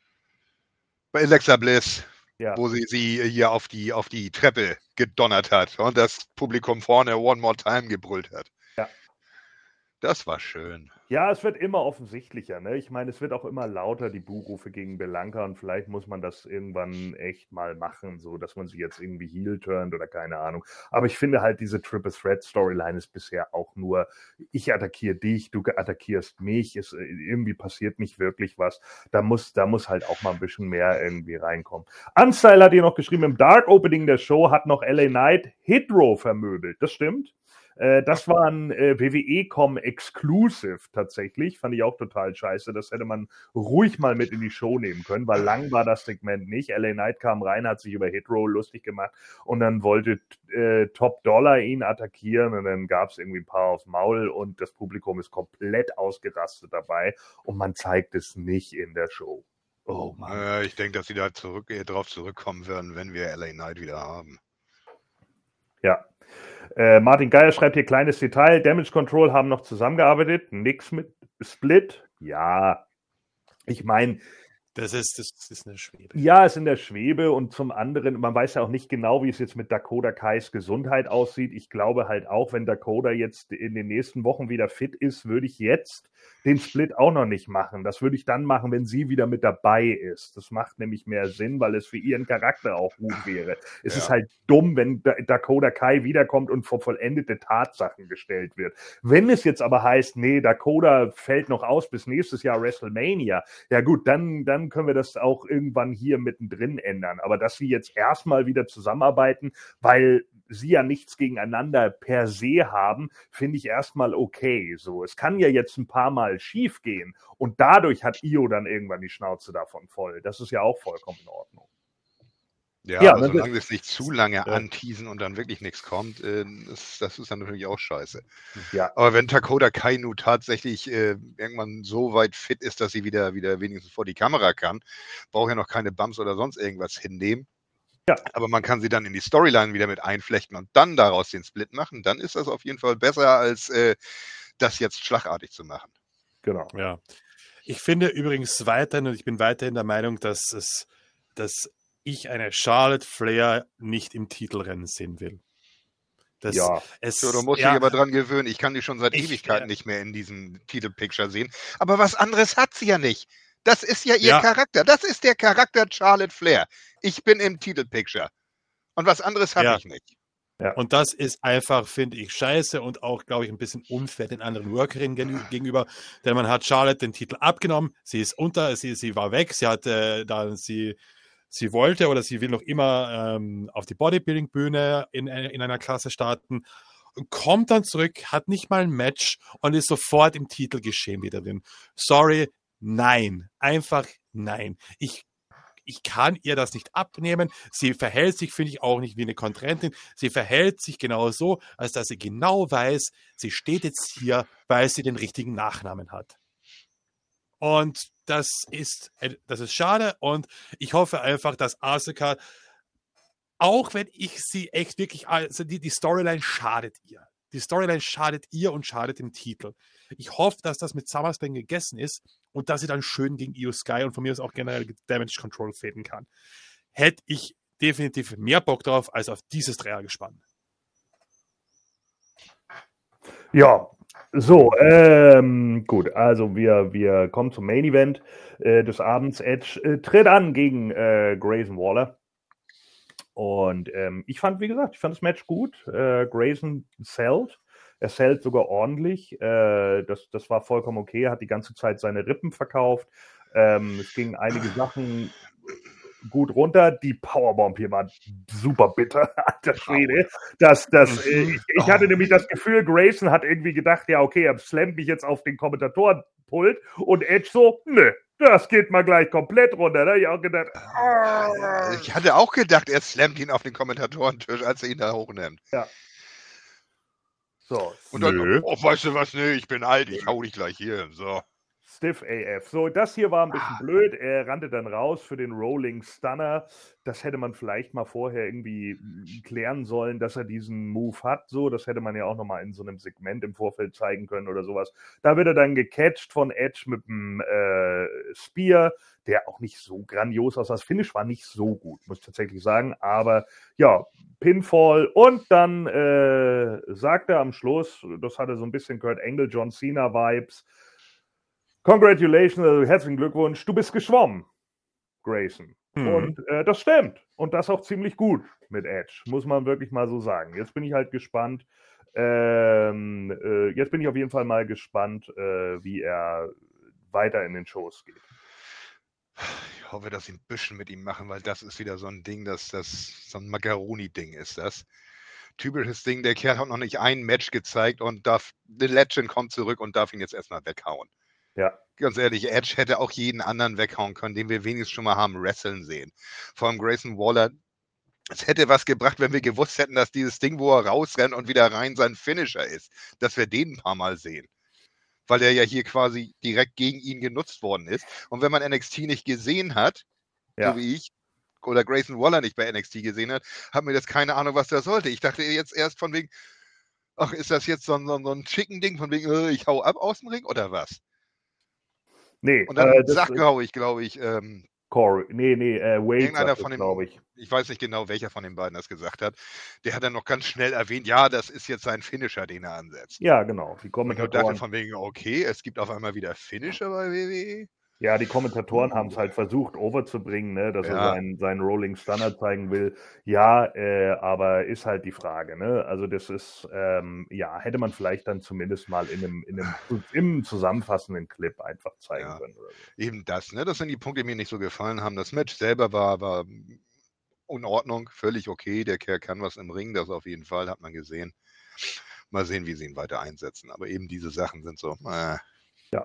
Bei Alexa Bliss, ja. wo sie sie hier auf die, auf die Treppe gedonnert hat und das Publikum vorne One More Time gebrüllt hat. Ja. Das war schön. Ja, es wird immer offensichtlicher, ne? Ich meine, es wird auch immer lauter, die Buhrufe gegen Belanca und vielleicht muss man das irgendwann echt mal machen, so dass man sie jetzt irgendwie heel turnt oder keine Ahnung. Aber ich finde halt, diese Triple Threat Storyline ist bisher auch nur, ich attackiere dich, du attackierst mich, es, irgendwie passiert nicht wirklich was. Da muss, da muss halt auch mal ein bisschen mehr irgendwie reinkommen. Unstyle hat hier noch geschrieben, im Dark Opening der Show hat noch L A Knight Hit Row vermöbelt. Das stimmt. Äh, das war ein äh, W W E-Com Exclusive tatsächlich. Fand ich auch total scheiße. Das hätte man ruhig mal mit in die Show nehmen können, weil lang war das Segment nicht. L A Knight kam rein, hat sich über Hit Row lustig gemacht und dann wollte äh, Top Dollar ihn attackieren und dann gab es irgendwie ein paar aufs Maul und das Publikum ist komplett ausgerastet dabei und man zeigt es nicht in der Show. Oh Mann. Äh, ich denke, dass sie da zurück, äh, drauf zurückkommen werden, wenn wir L A Knight wieder haben. Ja. Äh, Martin Geier schreibt hier, kleines Detail, Damage Control haben noch zusammengearbeitet, nix mit Split. Ja, ich meine, Das ist, das ist eine Schwebe. ja, ist in der Schwebe und zum anderen, man weiß ja auch nicht genau, wie es jetzt mit Dakota Kais Gesundheit aussieht. Ich glaube halt auch, wenn Dakota jetzt in den nächsten Wochen wieder fit ist, würde ich jetzt den Split auch noch nicht machen. Das würde ich dann machen, wenn sie wieder mit dabei ist. Das macht nämlich mehr Sinn, weil es für ihren Charakter auch gut wäre. Es Ja. ist halt dumm, wenn Da- Dakota Kai wiederkommt und vor vollendete Tatsachen gestellt wird. Wenn es jetzt aber heißt, nee, Dakota fällt noch aus bis nächstes Jahr WrestleMania, ja gut, dann, dann können wir das auch irgendwann hier mittendrin ändern. Aber dass sie jetzt erstmal wieder zusammenarbeiten, weil sie ja nichts gegeneinander per se haben, finde ich erstmal okay. So, es kann ja jetzt ein paar Mal schief gehen und dadurch hat Io dann irgendwann die Schnauze davon voll. Das ist ja auch vollkommen in Ordnung. Ja, Ja, aber ne, solange das nicht zu lange Ja. anteasen und dann wirklich nichts kommt, äh, das, das ist dann natürlich auch scheiße. Ja, Aber wenn Dakota Kai nun tatsächlich äh, irgendwann so weit fit ist, dass sie wieder, wieder wenigstens vor die Kamera kann, braucht ja noch keine Bumps oder sonst irgendwas hinnehmen. Ja. Aber man kann sie dann in die Storyline wieder mit einflechten und dann daraus den Split machen. Dann ist das auf jeden Fall besser, als äh, das jetzt schlagartig zu machen. genau. Ja. Ich finde übrigens weiterhin, und ich bin weiterhin der Meinung, dass es, dass ich eine Charlotte Flair nicht im Titelrennen sehen will. Das, Ja. es, So, du musst ja, dich aber dran gewöhnen. Ich kann die schon seit Ich, Ewigkeiten äh, nicht mehr in diesem Titelpicture sehen. Aber was anderes hat sie ja nicht. Das ist ja ihr Ja. Charakter. Das ist der Charakter Charlotte Flair. Ich bin im Titelpicture. Und was anderes habe Ja. ich nicht. Und das ist einfach, finde ich, scheiße und auch, glaube ich, ein bisschen unfair den anderen Workerinnen gen gegenüber. Denn man hat Charlotte den Titel abgenommen, sie ist unter, sie, sie war weg, sie hatte dann, sie, sie wollte oder sie will noch immer ähm, auf die Bodybuilding-Bühne in, in einer Klasse starten, und kommt dann zurück, hat nicht mal ein Match und ist sofort im Titelgeschehen wieder drin. Sorry, nein. Einfach nein. Ich Ich kann ihr das nicht abnehmen. Sie verhält sich, finde ich, auch nicht wie eine Kontrahentin. Sie verhält sich genau so, als dass sie genau weiß, sie steht jetzt hier, weil sie den richtigen Nachnamen hat. Und das ist, das ist schade und ich hoffe einfach, dass Asuka, auch wenn ich sie echt wirklich, also die, die Storyline schadet ihr. Die Storyline schadet ihr und schadet dem Titel. Ich hoffe, dass das mit SummerSlam gegessen ist und dass sie dann schön gegen Io Sky und von mir aus auch generell Damage Control fäden kann. Hätte ich definitiv mehr Bock drauf als auf dieses Dreiergespann. Ja, so, ähm, gut, also wir, wir kommen zum Main Event äh, des Abends. Edge äh, tritt an gegen äh, Grayson Waller. Und ähm, ich fand, wie gesagt, ich fand das Match gut. Äh, Grayson sellt. Er sellt sogar ordentlich. Äh, das, das war vollkommen okay. Er hat die ganze Zeit seine Rippen verkauft. Ähm, es gingen einige Sachen gut runter. Die Powerbomb hier war super bitter, alter Schwede. Das, das, äh, ich, ich hatte nämlich das Gefühl, Grayson hat irgendwie gedacht, ja okay, er slammt mich jetzt auf den Kommentatorenpult und Edge so, nö, das geht mal gleich komplett runter. Da habe ich auch gedacht, ah. Ich hatte auch gedacht, er slammt ihn auf den Kommentatorentisch, als er ihn da hochnimmt. Ja. So. Und dann, nö. oh, weißt du was, nee, ich bin alt, ich hau dich gleich hier, so. Stiff A F. So, das hier war ein bisschen blöd. Er rannte dann raus für den Rolling Stunner. Das hätte man vielleicht mal vorher irgendwie klären sollen, dass er diesen Move hat. So, das hätte man ja auch nochmal in so einem Segment im Vorfeld zeigen können oder sowas. Da wird er dann gecatcht von Edge mit dem äh, Spear, der auch nicht so grandios aussah. Das Finish war nicht so gut, muss ich tatsächlich sagen. Aber ja, Pinfall. Und dann äh, sagt er am Schluss, das hatte so ein bisschen Kurt Angle, John Cena Vibes, Congratulations, also herzlichen Glückwunsch, du bist geschwommen, Grayson. Mhm. Und äh, das stimmt. Und das auch ziemlich gut mit Edge, muss man wirklich mal so sagen. Jetzt bin ich halt gespannt. Ähm, äh, jetzt bin ich auf jeden Fall mal gespannt, äh, wie er weiter in den Shows geht. Ich hoffe, dass sie ein bisschen mit ihm machen, weil das ist wieder so ein Ding, dass das so ein Macaroni-Ding ist, das. Typisches Ding, der Kerl hat noch nicht ein Match gezeigt und darf, The Legend kommt zurück und darf ihn jetzt erstmal weghauen. Ja. Ganz ehrlich, Edge hätte auch jeden anderen weghauen können, den wir wenigstens schon mal haben wresteln sehen. Vor allem Grayson Waller, es hätte was gebracht, wenn wir gewusst hätten, dass dieses Ding, wo er rausrennt und wieder rein sein Finisher ist, dass wir den ein paar Mal sehen. Weil er ja hier quasi direkt gegen ihn genutzt worden ist. Und wenn man N X T nicht gesehen hat, ja. so wie ich, oder Grayson Waller nicht bei N X T gesehen hat, hat mir das keine Ahnung, was der sollte. Ich dachte jetzt erst von wegen, ach, ist das jetzt so ein, so ein, so ein Chicken-Ding, von wegen, äh, ich hau ab aus dem Ring oder was? Nee. Und dann äh, sagt, glaube ich, glaube ich, ähm, Corey, nee, nee, äh, Wade irgendeiner von den, glaube ich. Ich weiß nicht genau, welcher von den beiden das gesagt hat. Der hat dann noch ganz schnell erwähnt, ja, das ist jetzt sein Finisher, den er ansetzt. Ja, genau. Die Kommentatoren. Und ich dachte von wegen, okay, es gibt auf einmal wieder Finisher bei W W E. Ja, die Kommentatoren uh. haben es halt versucht, overzubringen, ne, dass ja. er seinen, seinen Rolling Stunner zeigen will. Ja, äh, aber ist halt die Frage, ne? Also das ist, ähm, ja, hätte man vielleicht dann zumindest mal in einem, in einem im zusammenfassenden Clip einfach zeigen ja. können. Oder so. Eben das, ne? Das sind die Punkte, die mir nicht so gefallen haben. Das Match selber war, war in Ordnung, völlig okay. Der Kerl kann was im Ring, das auf jeden Fall, hat man gesehen. Mal sehen, wie sie ihn weiter einsetzen. Aber eben diese Sachen sind so, äh. Ja.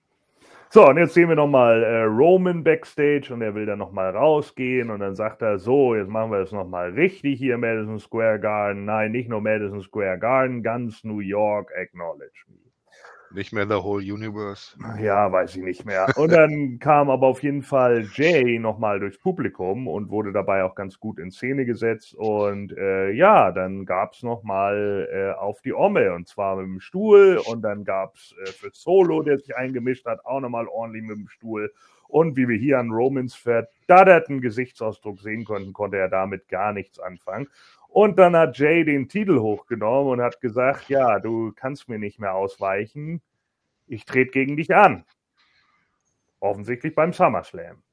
So, und jetzt sehen wir nochmal äh, Roman Backstage und er will dann nochmal rausgehen und dann sagt er, so, jetzt machen wir das nochmal richtig hier, Madison Square Garden. Nein, nicht nur Madison Square Garden, ganz New York, acknowledge me. Nicht mehr the whole universe. Ja, weiß ich nicht mehr. Und dann kam aber auf jeden Fall Jay nochmal durchs Publikum und wurde dabei auch ganz gut in Szene gesetzt. Und äh, ja, dann gab es nochmal äh, auf die Omme und zwar mit dem Stuhl. Und dann gab es äh, für Solo, der sich eingemischt hat, auch nochmal ordentlich mit dem Stuhl. Und wie wir hier an Romans verdadderten Gesichtsausdruck sehen konnten, konnte er damit gar nichts anfangen. Und dann hat Jay den Titel hochgenommen und hat gesagt, ja, du kannst mir nicht mehr ausweichen. Ich trete gegen dich an. Offensichtlich beim SummerSlam.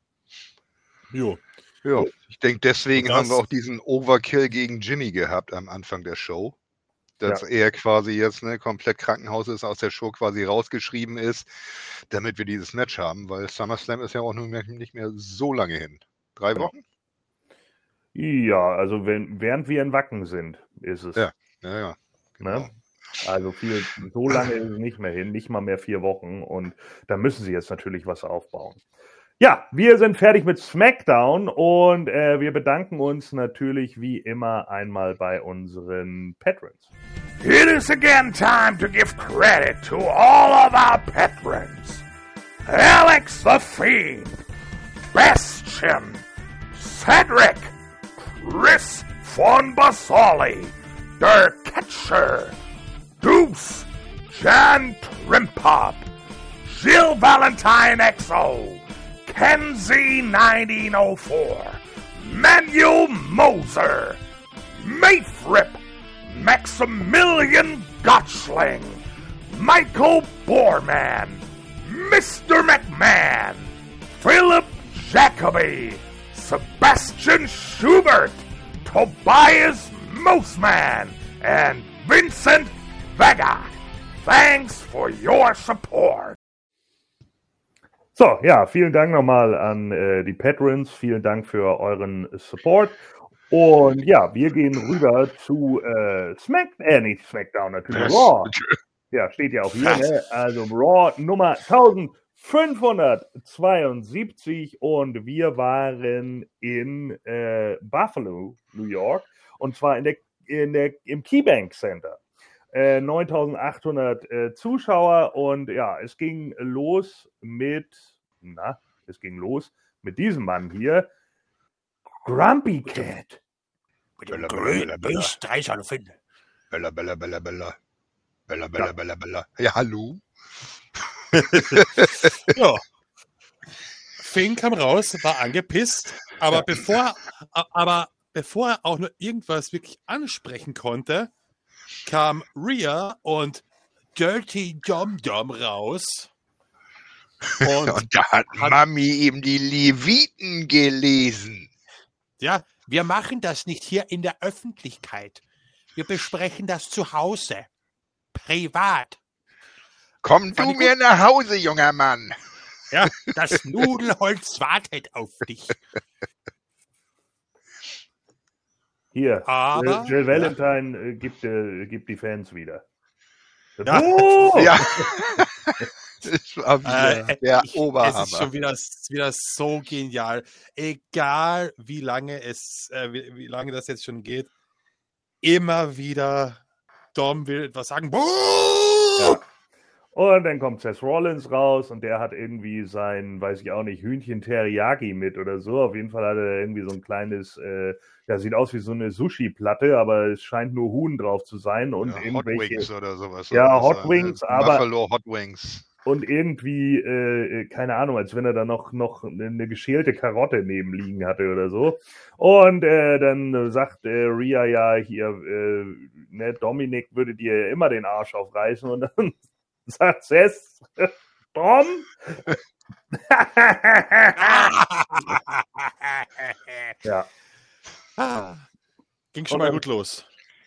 Jo. Ja, ich denke, deswegen das... haben wir auch diesen Overkill gegen Jimmy gehabt am Anfang der Show. Dass ja. er quasi jetzt ne, komplett Krankenhaus ist, aus der Show quasi rausgeschrieben ist, damit wir dieses Match haben, weil SummerSlam ist ja auch nicht mehr so lange hin. Drei Wochen? Ja, also wenn, während wir in Wacken sind, ist es. Ja, ja, ja. Genau. Ne? Also viel, so lange ist es nicht mehr hin, nicht mal mehr vier Wochen und da müssen sie jetzt natürlich was aufbauen. Ja, wir sind fertig mit SmackDown und äh, wir bedanken uns natürlich wie immer einmal bei unseren Patrons. It is again time to give credit to all of our patrons. Alex the Fiend, Bastion, Cedric, Chris von Basoli, Der Catcher, Moose, John Trimpop, Jill Valentine X O, Kenzie nineteen oh four, Manuel Moser, Mayfrip, Maximilian Gottschling, Michael Borman, Mister McMahon, Philip Jacoby, Sebastian Schubert, Tobias Mooseman, and Vincent Vega. Thanks for your support. So, ja, vielen Dank nochmal an äh, die Patrons. Vielen Dank für euren Support. Und ja, wir gehen rüber zu äh, Smackdown, äh, nicht Smackdown, natürlich Raw. Ja, steht ja auch hier, ne? Also Raw Nummer eintausendfünfhundertzweiundsiebzig und wir waren in äh, Buffalo, New York, und zwar in der, in der, im KeyBank Center. Äh, neuntausendachthundert äh, Zuschauer und ja, es ging los mit, na, es ging los mit diesem Mann hier, Grumpy Cat. Mit dem grünen Österreicher finden. Bella, Bella, Bella, Bella. Bella, Bella, ja. Bella, Bella. Ja, hallo. Ja. Finn kam raus, war angepisst, aber ja. bevor, aber bevor er auch nur irgendwas wirklich ansprechen konnte, kam Rhea und Dirty Dom Dom raus. Und, und da hat, hat Mami eben die Leviten gelesen. Ja, wir machen das nicht hier in der Öffentlichkeit. Wir besprechen das zu Hause. Privat. Komm du mir nach Hause, junger Mann. Ja, das Nudelholz wartet auf dich. Hier, Aber, Jill Valentine ja. gibt, äh, gibt die Fans wieder. Ja. Oh! Ja. Das war wieder äh, der ich, Oberhammer. Es ist schon wieder, wieder so genial. Egal, wie lange es, äh, wie, wie lange das jetzt schon geht, immer wieder Dom will etwas sagen. Ja. Und dann kommt Seth Rollins raus und der hat irgendwie sein, weiß ich auch nicht, Hühnchen Teriyaki mit oder so. Auf jeden Fall hat er irgendwie so ein kleines, äh, ja, sieht aus wie so eine Sushi-Platte, aber es scheint nur Huhn drauf zu sein. Und ja, irgendwelche, Hot Wings oder sowas. Ja, oder Hot so, Wings, ne? aber... Buffalo Hot Wings. Und irgendwie, äh, keine Ahnung, als wenn er da noch, noch eine geschälte Karotte neben liegen hatte oder so. Und äh, dann sagt äh, Rhea ja hier, äh, ne, Dominik würde dir immer den Arsch aufreißen. Und dann sagt Seth, Dom? Ja. Ging schon Und mal dann, gut los.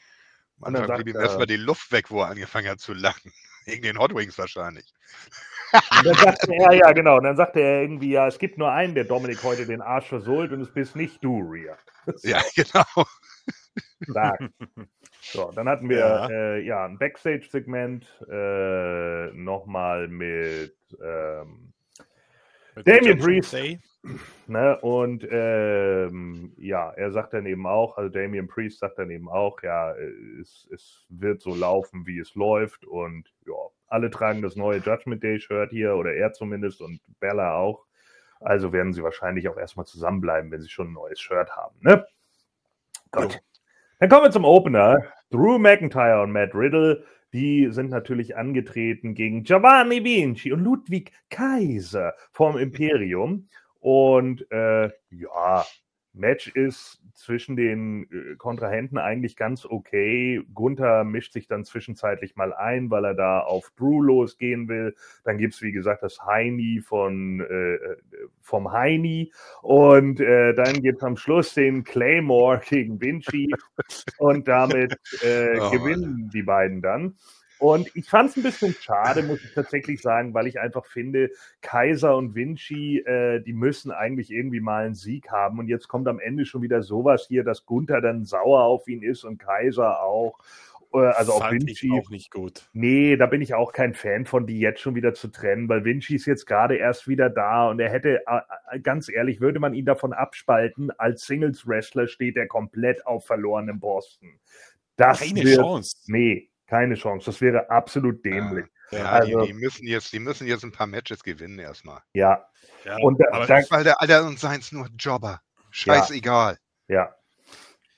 Am Anfang blieb ihm erstmal die Luft weg, wo er angefangen hat zu lachen. Wegen den Hot Wings wahrscheinlich. Und dann sagte er, ja, genau. Und dann sagte er irgendwie, ja, es gibt nur einen, der Dominik heute den Arsch versohlt und es bist nicht du, Rhea. Ja, genau. Sag. So, dann hatten wir Ja. äh, ja, ein Backstage-Segment äh, nochmal mit ähm, Mit Damien Judgment Priest. Day. Ne? Und ähm, ja, er sagt dann eben auch, also Damien Priest sagt dann eben auch, ja, es, es wird so laufen, wie es läuft. Und ja, alle tragen das neue Judgment Day-Shirt hier, oder er zumindest und Bella auch. Also werden sie wahrscheinlich auch erstmal zusammenbleiben, wenn sie schon ein neues Shirt haben. Ne? Gut. Jo. Dann kommen wir zum Opener. Drew McIntyre und Matt Riddle, die sind natürlich angetreten gegen Giovanni Vinci und Ludwig Kaiser vom Imperium. Und äh, ja, Match ist zwischen den äh, Kontrahenten eigentlich ganz okay. Gunther mischt sich dann zwischenzeitlich mal ein, weil er da auf Drew losgehen will. Dann gibt es, wie gesagt, das Heini von, äh, vom Heini. Und äh, dann gibt es am Schluss den Claymore gegen Vinci. Und damit äh, Oh, gewinnen Mann. die beiden dann. Und ich fand es ein bisschen schade, muss ich tatsächlich sagen, weil ich einfach finde, Kaiser und Vinci, äh, die müssen eigentlich irgendwie mal einen Sieg haben. Und jetzt kommt am Ende schon wieder sowas hier, dass Gunther dann sauer auf ihn ist und Kaiser auch. Äh, also auf Fand Vinci. ich auch nicht gut. Nee, da bin ich auch kein Fan von, die jetzt schon wieder zu trennen, weil Vinci ist jetzt gerade erst wieder da und er hätte, äh, ganz ehrlich, würde man ihn davon abspalten, als Singles-Wrestler steht er komplett auf verlorenem Posten. Das Keine wird, Chance. Nee, keine Chance. Das wäre absolut dämlich. Ja, ja Also- die, die, müssen jetzt, die müssen jetzt ein paar Matches gewinnen erstmal. Ja, Ja, und da, aber da, Weil der Alter und seins nur Jobber. Scheißegal. ja.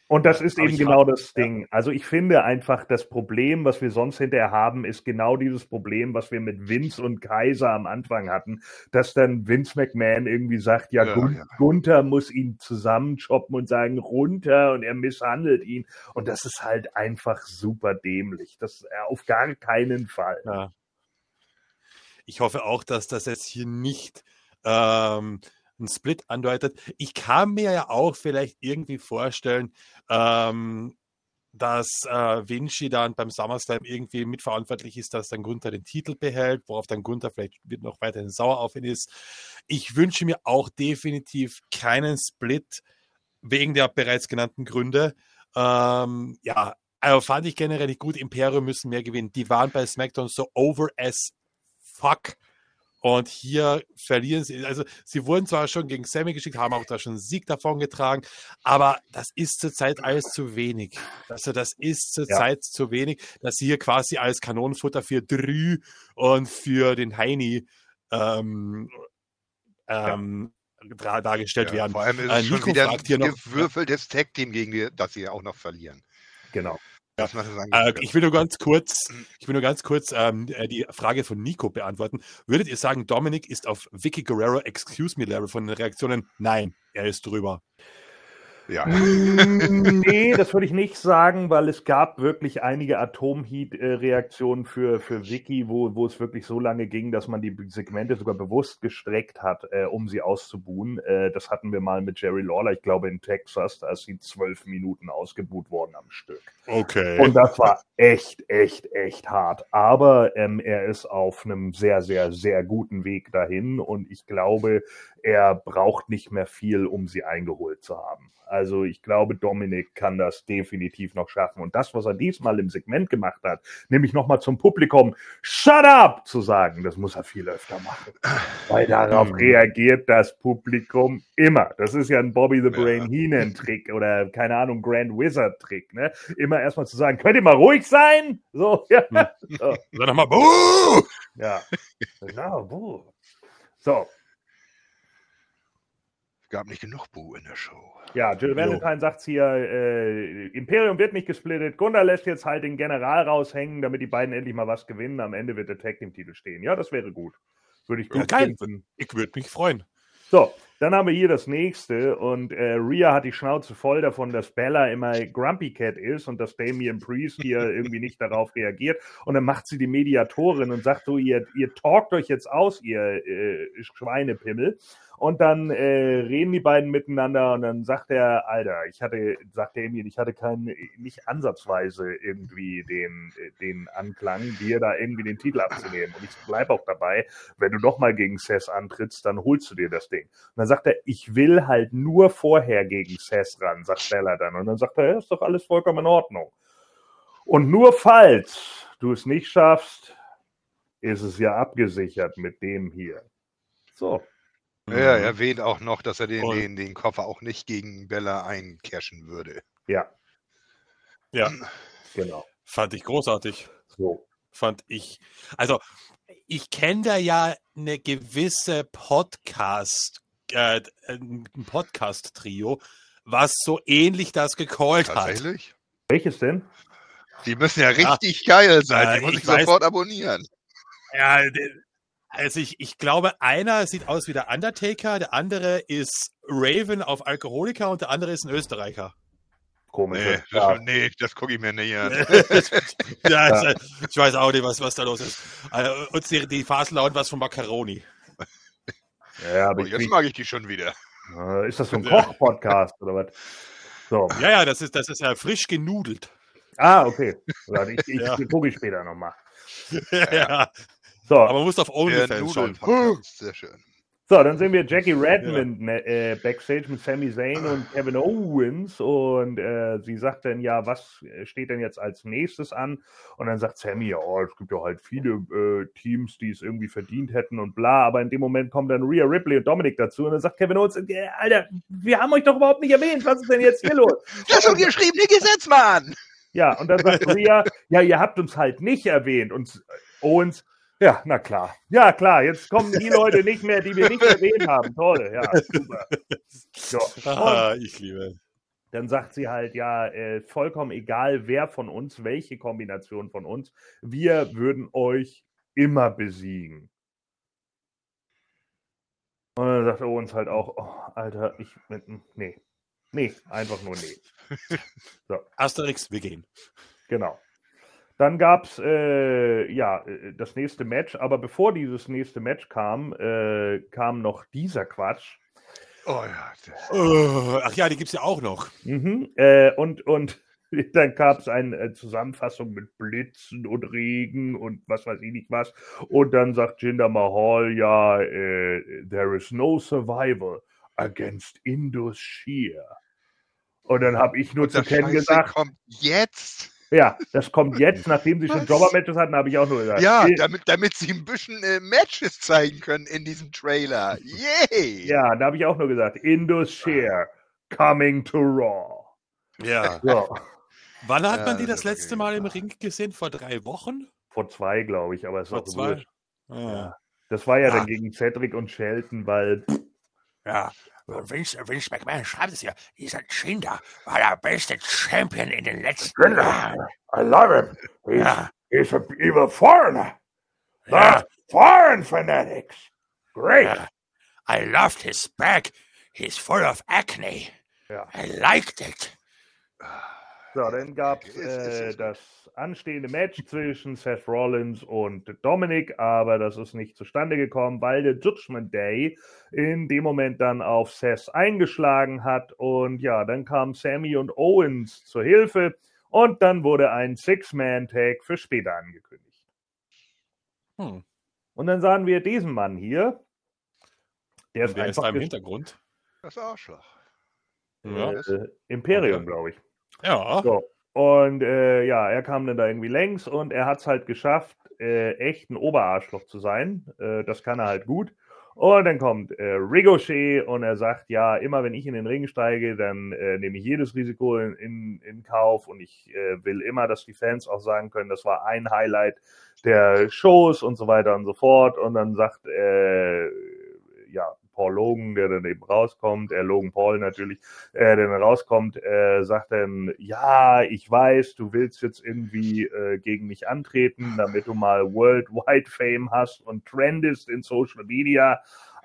Und das ist Aber eben ich genau frag- das Ding. Also ich finde einfach, das Problem, was wir sonst hinterher haben, ist genau dieses Problem, was wir mit Vince und Kaiser am Anfang hatten, dass dann Vince McMahon irgendwie sagt, ja, Ja, Gun ja. Gunther muss ihn zusammenchoppen und sagen, runter, und er misshandelt ihn. Und das ist halt einfach super dämlich. Das äh, auf gar keinen Fall. Ja. Ich hoffe auch, dass das jetzt hier nicht ähm, ein Split andeutet. Ich kann mir ja auch vielleicht irgendwie vorstellen, ähm, dass äh, Vinci dann beim SummerSlam irgendwie mitverantwortlich ist, dass dann Gunther den Titel behält, worauf dann Gunther vielleicht wird noch weiterhin sauer auf ihn ist. Ich wünsche mir auch definitiv keinen Split wegen der bereits genannten Gründe. Ähm, ja, also fand ich generell nicht gut. Imperium müssen mehr gewinnen. Die waren bei SmackDown so over as fuck. Und hier verlieren sie, also sie wurden zwar schon gegen Sammy geschickt, haben auch da schon einen Sieg davon getragen, aber das ist zurzeit alles zu wenig. Also das ist zurzeit ja. zu wenig, dass sie hier quasi als Kanonenfutter für Drü und für den Heini ähm, ähm, ja. dargestellt ja, werden. Vor allem ist äh, es schon Nico wieder fragt hier ein noch, gewürfeltes Tag-Team, gegen die, das sie ja auch noch verlieren. Genau. Das macht es Äh, ich will nur ganz kurz, ich will nur ganz kurz ähm, die Frage von Nico beantworten. Würdet ihr sagen, Dominik ist auf Vicky Guerrero Excuse Me Level von den Reaktionen? Nein, er ist drüber. Ja. Nee, das würde ich nicht sagen, weil es gab wirklich einige Atomheat-Reaktionen für, für Vicky, wo, wo es wirklich so lange ging, dass man die Segmente sogar bewusst gestreckt hat, äh, um sie auszubuhen. Äh, das hatten wir mal mit Jerry Lawler, ich glaube in Texas, da ist sie zwölf Minuten ausgebuht worden am Stück. Okay. Und das war echt, echt, echt hart. Aber ähm, er ist auf einem sehr, sehr, sehr guten Weg dahin und ich glaube, er braucht nicht mehr viel, um sie eingeholt zu haben. Also ich glaube, Dominik kann das definitiv noch schaffen. Und das, was er diesmal im Segment gemacht hat, nämlich nochmal zum Publikum Shut up zu sagen, das muss er viel öfter machen. Weil darauf Mhm. reagiert das Publikum immer. Das ist ja ein Bobby the Brain Heenan Trick oder keine Ahnung, Grand Wizard Trick. Ne? Immer erstmal zu sagen, könnt ihr mal ruhig sein? So, ja. So. Sag doch mal, Buh! Ja. Genau, buh. So. Es gab nicht genug Buh in der Show. Ja, Jill Valentine sagt hier, äh, Imperium wird nicht gesplittet, Gunther lässt jetzt halt den General raushängen, damit die beiden endlich mal was gewinnen. Am Ende wird der Tag Team Titel stehen. Ja, das wäre gut. Würde ich Ja, gut geil. finden. Ich würde mich freuen. So, dann haben wir hier das nächste und äh, Rhea hat die Schnauze voll davon, dass Bella immer Grumpy Cat ist und dass Damian Priest hier irgendwie nicht darauf reagiert und dann macht sie die Mediatorin und sagt so, ihr, ihr talkt euch jetzt aus, ihr äh, Schweinepimmel. Und dann äh, reden die beiden miteinander und dann sagt er, Alter, ich hatte, sagt Damien, ich hatte keinen, nicht ansatzweise irgendwie den, den Anklang, dir da irgendwie den Titel abzunehmen. Und ich bleib auch dabei, wenn du nochmal gegen Seth antrittst, dann holst du dir das Ding. Und dann sagt er, ich will halt nur vorher gegen Seth ran, sagt Bella dann. Und dann sagt er, ja, ist doch alles vollkommen in Ordnung. Und nur falls du es nicht schaffst, ist es ja abgesichert mit dem hier. So. Er erwähnt auch noch, dass er den, Und- den, den Koffer auch nicht gegen Bella eincashen würde. Ja, Ja, genau. fand ich großartig. So. Fand ich. Also, ich kenne da ja eine gewisse Podcast, äh, ein Podcast-Trio, was so ähnlich das gecallt hat. Tatsächlich? Welches denn? Die müssen ja richtig geil sein. Äh, Die muss ich, ich weiß- sofort abonnieren. Ja, de- also ich, ich glaube, einer sieht aus wie der Undertaker, der andere ist Raven auf Alkoholiker und der andere ist ein Österreicher. Komisch. Nee, ja. das, nee, das gucke ich mir nicht an. ja, also, ich weiß auch nicht, was, was da los ist. Also, und die, die faseln was von Macaroni. Ja, aber Oh, ich jetzt krieg, mag ich die schon wieder. äh, ist das so ein Ja. Koch-Podcast oder was? So. Ja, ja, das ist, das ist ja frisch genudelt. Ah, okay. Ja, ich ich Ja. gucke ich später nochmal. ja. So. Aber man muss auf Der OnlyFans schauen. Nudeln-Podcast, sehr schön. So, dann sehen wir Jackie Redmond ne, äh, backstage mit Sami Zayn und Kevin Owens und äh, sie sagt dann, ja, was steht denn jetzt als nächstes an? Und dann sagt Sami, ja, oh, es gibt ja halt viele äh, Teams, die es irgendwie verdient hätten und bla, aber in dem Moment kommen dann Rhea Ripley und Dominic dazu und dann sagt Kevin Owens, äh, Alter, wir haben euch doch überhaupt nicht erwähnt, was ist denn jetzt hier los? Das ungeschriebene Gesetz, Mann! Ja, und dann sagt Rhea, ja, ihr habt uns halt nicht erwähnt und Owens, ja, na klar. Ja, klar, jetzt kommen die Leute nicht mehr, die wir nicht erwähnt haben. Toll, ja, super. So. Ah, ich liebe. dann sagt sie halt, ja, äh, vollkommen egal, wer von uns, welche Kombination von uns, wir würden euch immer besiegen. Und dann sagt Owens halt auch, oh, Alter, ich, nee, nee, einfach nur nee. So. Asterix, wir gehen. Genau. Dann gab es äh, ja, das nächste Match, aber bevor dieses nächste Match kam, äh, kam noch dieser Quatsch. Oh ja. Oh, ach ja, die gibt es ja auch noch. Mhm, äh, und, und dann gab es eine äh, Zusammenfassung mit Blitzen und Regen und was weiß ich nicht was. Und dann sagt Jinder Mahal, ja, äh, there is no survival against Indus Shear. Und dann habe ich nur und zu Ken gesagt, kommt jetzt. Ja, das kommt jetzt, nachdem sie schon Jobber-Matches hatten, habe ich auch nur gesagt. Ja, damit, damit sie ein bisschen äh, Matches zeigen können in diesem Trailer. Yay! Ja, da habe ich auch nur gesagt, Indus Shear coming to Raw. Ja. So. Wann hat Ja, man die das das ist letzte okay. Mal im Ring gesehen? Vor drei Wochen? Vor zwei, glaube ich, aber es ist Vor auch zwei? wurscht. Ah. Ja. Das war ja, Ja. dann gegen Cedric und Shelton, weil Ja, Vince, Vince McMahon schreibt es ja, dieser Jinder war der beste Champion in den letzten Jahren. I love him. He's, Ja, he's a, even a foreigner. ja, The foreign fanatics. Great. ja. I loved his back. He's full of acne. Ja. I liked it. so, dann gab es äh, das anstehende Match zwischen Seth Rollins und Dominic, aber das ist nicht zustande gekommen, weil der Judgment Day in dem Moment dann auf Seth eingeschlagen hat und ja, dann kamen Sammy und Owens zur Hilfe und dann wurde ein Six-Man-Tag für später angekündigt. Hm. Und dann sahen wir diesen Mann hier, der ist Wer ist einfach da im ges- Hintergrund? Das Arschloch. Ja. äh, Imperium, Okay. glaube ich. Ja. So. Und äh, ja, er kam dann da irgendwie längs und er hat es halt geschafft, äh, echt ein Oberarschloch zu sein. Äh, das kann er halt gut. Und dann kommt äh, Ricochet und er sagt, ja, immer wenn ich in den Ring steige, dann äh, nehme ich jedes Risiko in, in, in Kauf und ich äh, will immer, dass die Fans auch sagen können, das war ein Highlight der Shows und so weiter und so fort. Und dann sagt äh, ja, Paul Logan, der dann eben rauskommt, äh, Logan Paul natürlich, äh, der dann rauskommt, äh, sagt dann, ja, ich weiß, du willst jetzt irgendwie äh, gegen mich antreten, damit du mal Worldwide Fame hast und trendest in Social Media,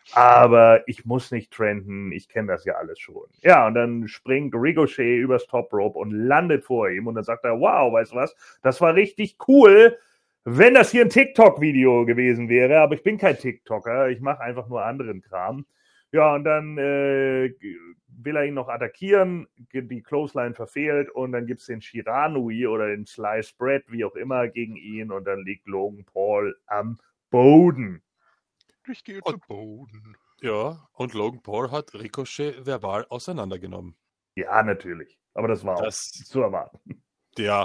aber ich muss nicht trenden, ich kenne das ja alles schon. Ja, und dann springt Ricochet übers Top Rope und landet vor ihm und dann sagt er, wow, weißt du was, das war richtig cool, wenn das hier ein TikTok-Video gewesen wäre, aber ich bin kein TikToker, ich mache einfach nur anderen Kram. Ja, und dann äh, will er ihn noch attackieren, die Clothesline verfehlt und dann gibt es den Shiranui oder den Slice Bread, wie auch immer, gegen ihn und dann liegt Logan Paul am Boden. Ich gehe zu Boden. Ja, und Logan Paul hat Ricochet verbal auseinandergenommen. Ja, natürlich, aber das war Das- auch zu erwarten. Ja,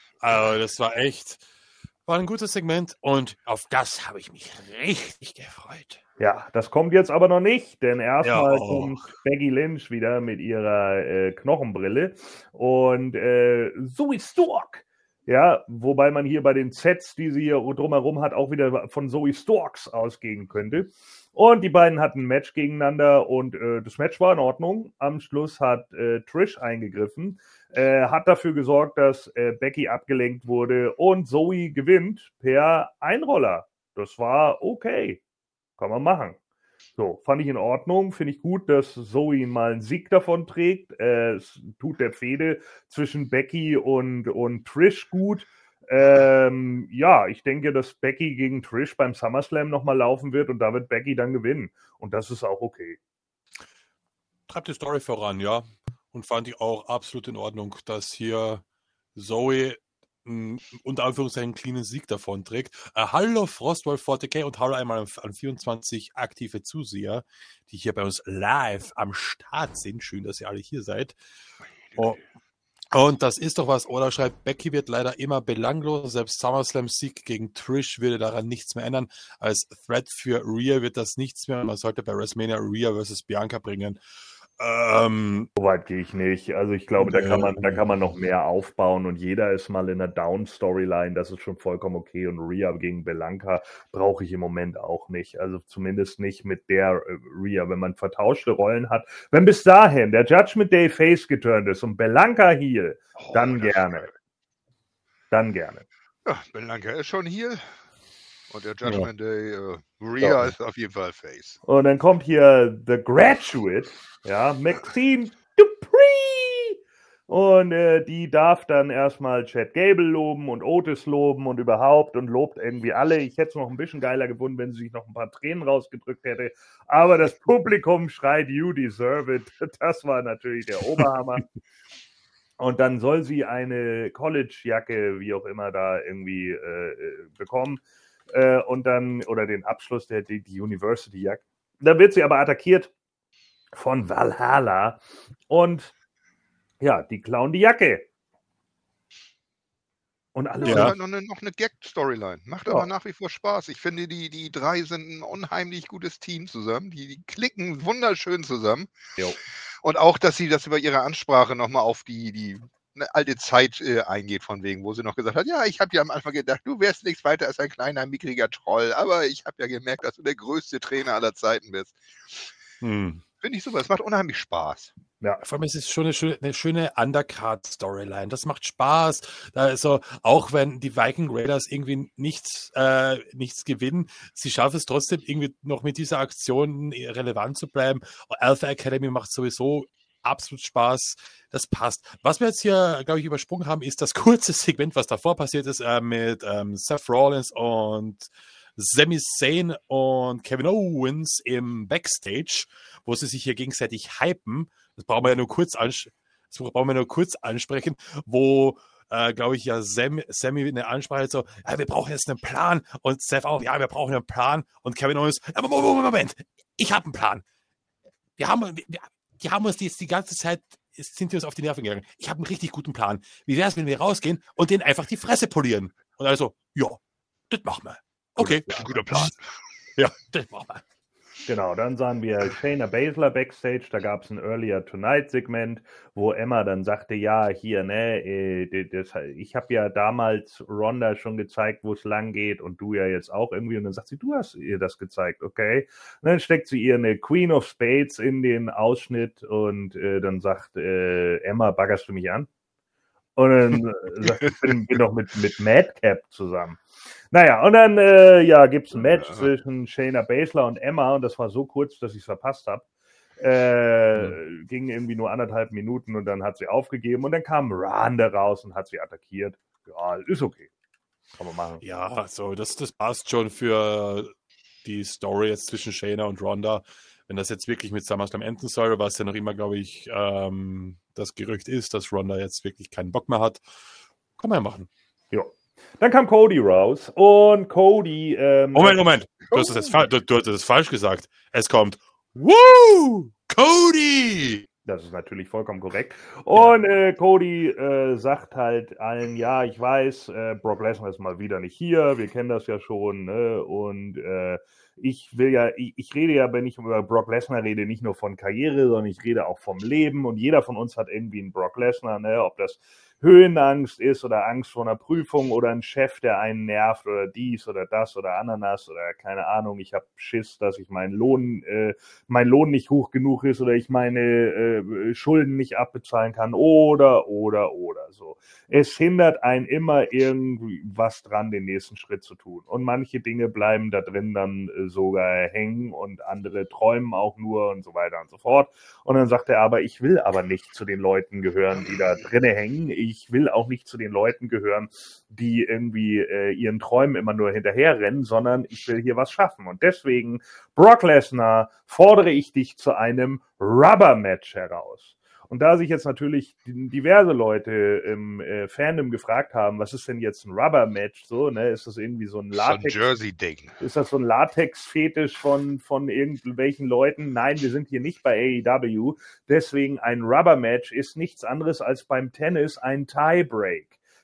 äh, das war echt, war ein gutes Segment und Auf das habe ich mich richtig gefreut. Ja, das kommt jetzt aber noch nicht, denn erstmal Ja, oh. kommt Becky Lynch wieder mit ihrer äh, Knochenbrille und äh, Zoe Stork. Ja, wobei man hier bei den Sets, die sie hier drumherum hat, auch wieder von Zoe Storks ausgehen könnte. Und die beiden hatten ein Match gegeneinander und äh, das Match war in Ordnung. Am Schluss hat äh, Trish eingegriffen, äh, hat dafür gesorgt, dass äh, Becky abgelenkt wurde und Zoe gewinnt per Einroller. Das war okay. Kann man machen. So, fand ich in Ordnung. Finde ich gut, dass Zoe mal einen Sieg davon trägt. Äh, es tut der Fehde zwischen Becky und, und Trish gut. Ähm, ja, ich denke, dass Becky gegen Trish beim SummerSlam nochmal laufen wird und da wird Becky dann gewinnen. Und das ist auch okay. treibt die Story voran, ja. Und fand ich auch absolut in Ordnung, dass hier Zoe mh, unter Anführungszeichen einen cleanen Sieg davon trägt. Äh, hallo Frostwolf forty K und hallo einmal an, an vierundzwanzig aktive Zuseher, die hier bei uns live am Start sind. Schön, dass ihr alle hier seid. Oh. Und das ist doch was, oder schreibt, Becky wird leider immer belanglos, selbst SummerSlam-Sieg gegen Trish würde daran nichts mehr ändern. Als Threat für Rhea wird das nichts mehr. Man sollte bei WrestleMania Rhea versus Bianca bringen. Ähm, So weit gehe ich nicht. Also ich glaube, da kann man, da kann man noch Ähm. mehr aufbauen und jeder ist mal in einer Down-Storyline, das ist schon vollkommen okay. Und Rhea gegen Bianca brauche ich im Moment auch nicht. Also zumindest nicht mit der äh, Rhea, wenn man vertauschte Rollen hat. Wenn bis dahin der Judgment Day Face geturnt ist und Bianca Heel, Oh, dann das gerne. wäre- Dann gerne. Ja, Bianca ist schon hier. Und der Judgment Day, äh, Rhea Ja. ist auf jeden Fall Face. Und dann kommt hier The Graduate, ja, Maxine Dupree. Und äh, die darf dann erstmal Chad Gable loben und Otis loben und überhaupt und lobt irgendwie alle. Ich hätte es noch ein bisschen geiler gefunden, wenn sie sich noch ein paar Tränen rausgedrückt hätte. Aber das Publikum schreit, you deserve it. Das war natürlich der Oberhammer. Und dann soll sie eine College-Jacke, wie auch immer, da irgendwie äh, bekommen. Äh, und dann, oder den Abschluss der die, die University-Jacke. Da wird sie aber attackiert von Valhalla. Und ja, die klauen die Jacke. Und alles Ja, Ja. halt noch eine, noch eine Gag-Storyline. Macht Ja. aber nach wie vor Spaß. Ich finde, die, die drei sind ein unheimlich gutes Team zusammen. Die, die klicken wunderschön zusammen. Jo. Und auch, dass sie das über ihre Ansprache nochmal auf die, die eine alte Zeit äh, eingeht, von wegen, wo sie noch gesagt hat, ja, ich habe dir am Anfang gedacht, du wärst nichts weiter als ein kleiner, mickriger Troll, aber ich habe ja gemerkt, dass du der größte Trainer aller Zeiten bist. hm. Finde ich super. Es macht unheimlich Spaß. Ja. Vor allem ist es schon eine schöne, eine schöne Undercard-Storyline. Das macht Spaß. Da also, auch wenn die Viking Raiders irgendwie nichts, äh, nichts gewinnen, sie schaffen es trotzdem irgendwie noch mit dieser Aktion relevant zu bleiben. Alpha Academy macht sowieso absolut Spaß. Das passt. Was wir jetzt hier, glaube ich, übersprungen haben, ist das kurze Segment, was davor passiert ist, äh, mit ähm, Seth Rollins und Sami Zayn und Kevin Owens im Backstage, wo sie sich hier gegenseitig hypen. Das brauchen wir ja nur kurz, ans- das brauchen wir nur kurz ansprechen, wo, äh, glaube ich, ja Sam, Sammy eine Ansprache hat so, ja, wir brauchen jetzt einen Plan. Und Seth auch, ja, wir brauchen einen Plan. Und Kevin Owens, ja, Moment, Moment, Moment, ich habe einen Plan. Wir haben, wir, die haben uns jetzt die ganze Zeit, sind die uns auf die Nerven gegangen. Ich habe einen richtig guten Plan. Wie wäre es, wenn wir rausgehen und denen einfach die Fresse polieren? Und also, ja, das machen wir. Okay, Ein guter Plan. ja, das machen wir. Genau, dann sahen wir Shayna Baszler backstage, da gab es ein Earlier Tonight-Segment, wo Emma dann sagte, ja, hier, ne, äh, das, ich habe ja damals Ronda schon gezeigt, wo es lang geht und du ja jetzt auch irgendwie. Und dann sagt sie, du hast ihr das gezeigt, okay. Und dann steckt sie ihr eine Queen of Spades in den Ausschnitt und äh, dann sagt äh, Emma, baggerst du mich an? Und dann äh, sagt sie, ich bin, bin doch mit, mit Madcap zusammen. Naja, und dann äh, ja, gibt es ein Match Ja. zwischen Shayna Baszler und Emma und das war so kurz, dass ich es verpasst habe. Äh, mhm. Ging irgendwie nur anderthalb Minuten und dann hat sie aufgegeben und dann kam Ronda raus und hat sie attackiert. Ja, ist okay. Kann man machen. Ja, so, das, das passt schon für die Story jetzt zwischen Shayna und Ronda. Wenn das jetzt wirklich mit SummerSlam enden soll, was ja noch immer, glaube ich, ähm, das Gerücht ist, dass Ronda jetzt wirklich keinen Bock mehr hat, kann man ja machen. Ja. Dann kam Cody raus und Cody. Ähm, Moment, Moment. Du hast, das jetzt, fa- du, du hast das falsch gesagt. Es kommt Woo! Cody! Das ist natürlich vollkommen korrekt. Und äh, Cody äh, sagt halt allen, ja, ich weiß, äh, Brock Lesnar ist mal wieder nicht hier, wir kennen das ja schon, ne? Und äh, ich will ja, ich, ich rede ja, wenn ich über Brock Lesnar rede, nicht nur von Karriere, sondern ich rede auch vom Leben und jeder von uns hat irgendwie einen Brock Lesnar, ne? Ob das Höhenangst ist oder Angst vor einer Prüfung oder ein Chef, der einen nervt oder dies oder das oder Ananas oder keine Ahnung, ich habe Schiss, dass ich meinen Lohn, äh, mein Lohn nicht hoch genug ist oder ich meine äh, Schulden nicht abbezahlen kann oder, oder, oder so. Es hindert einen immer irgendwie was dran, den nächsten Schritt zu tun. Und manche Dinge bleiben da drin dann äh, sogar hängen und andere träumen auch nur und so weiter und so fort. Und dann sagt er aber, ich will aber nicht zu den Leuten gehören, die da drinnen hängen. Ich will auch nicht zu den Leuten gehören, die irgendwie äh, ihren Träumen immer nur hinterherrennen, sondern ich will hier was schaffen. Und deswegen, Brock Lesnar, fordere ich dich zu einem Rubber-Match heraus. Und da sich jetzt natürlich diverse Leute im äh, Fandom gefragt haben, was ist denn jetzt ein Rubber-Match? So, ne? Ist das irgendwie so ein Latex? So ein Jersey-Ding. Ist das so ein Latex-Fetisch von, von irgendwelchen Leuten? Nein, wir sind hier nicht bei A E W. Deswegen ein Rubber-Match ist nichts anderes als beim Tennis ein Tie-Break.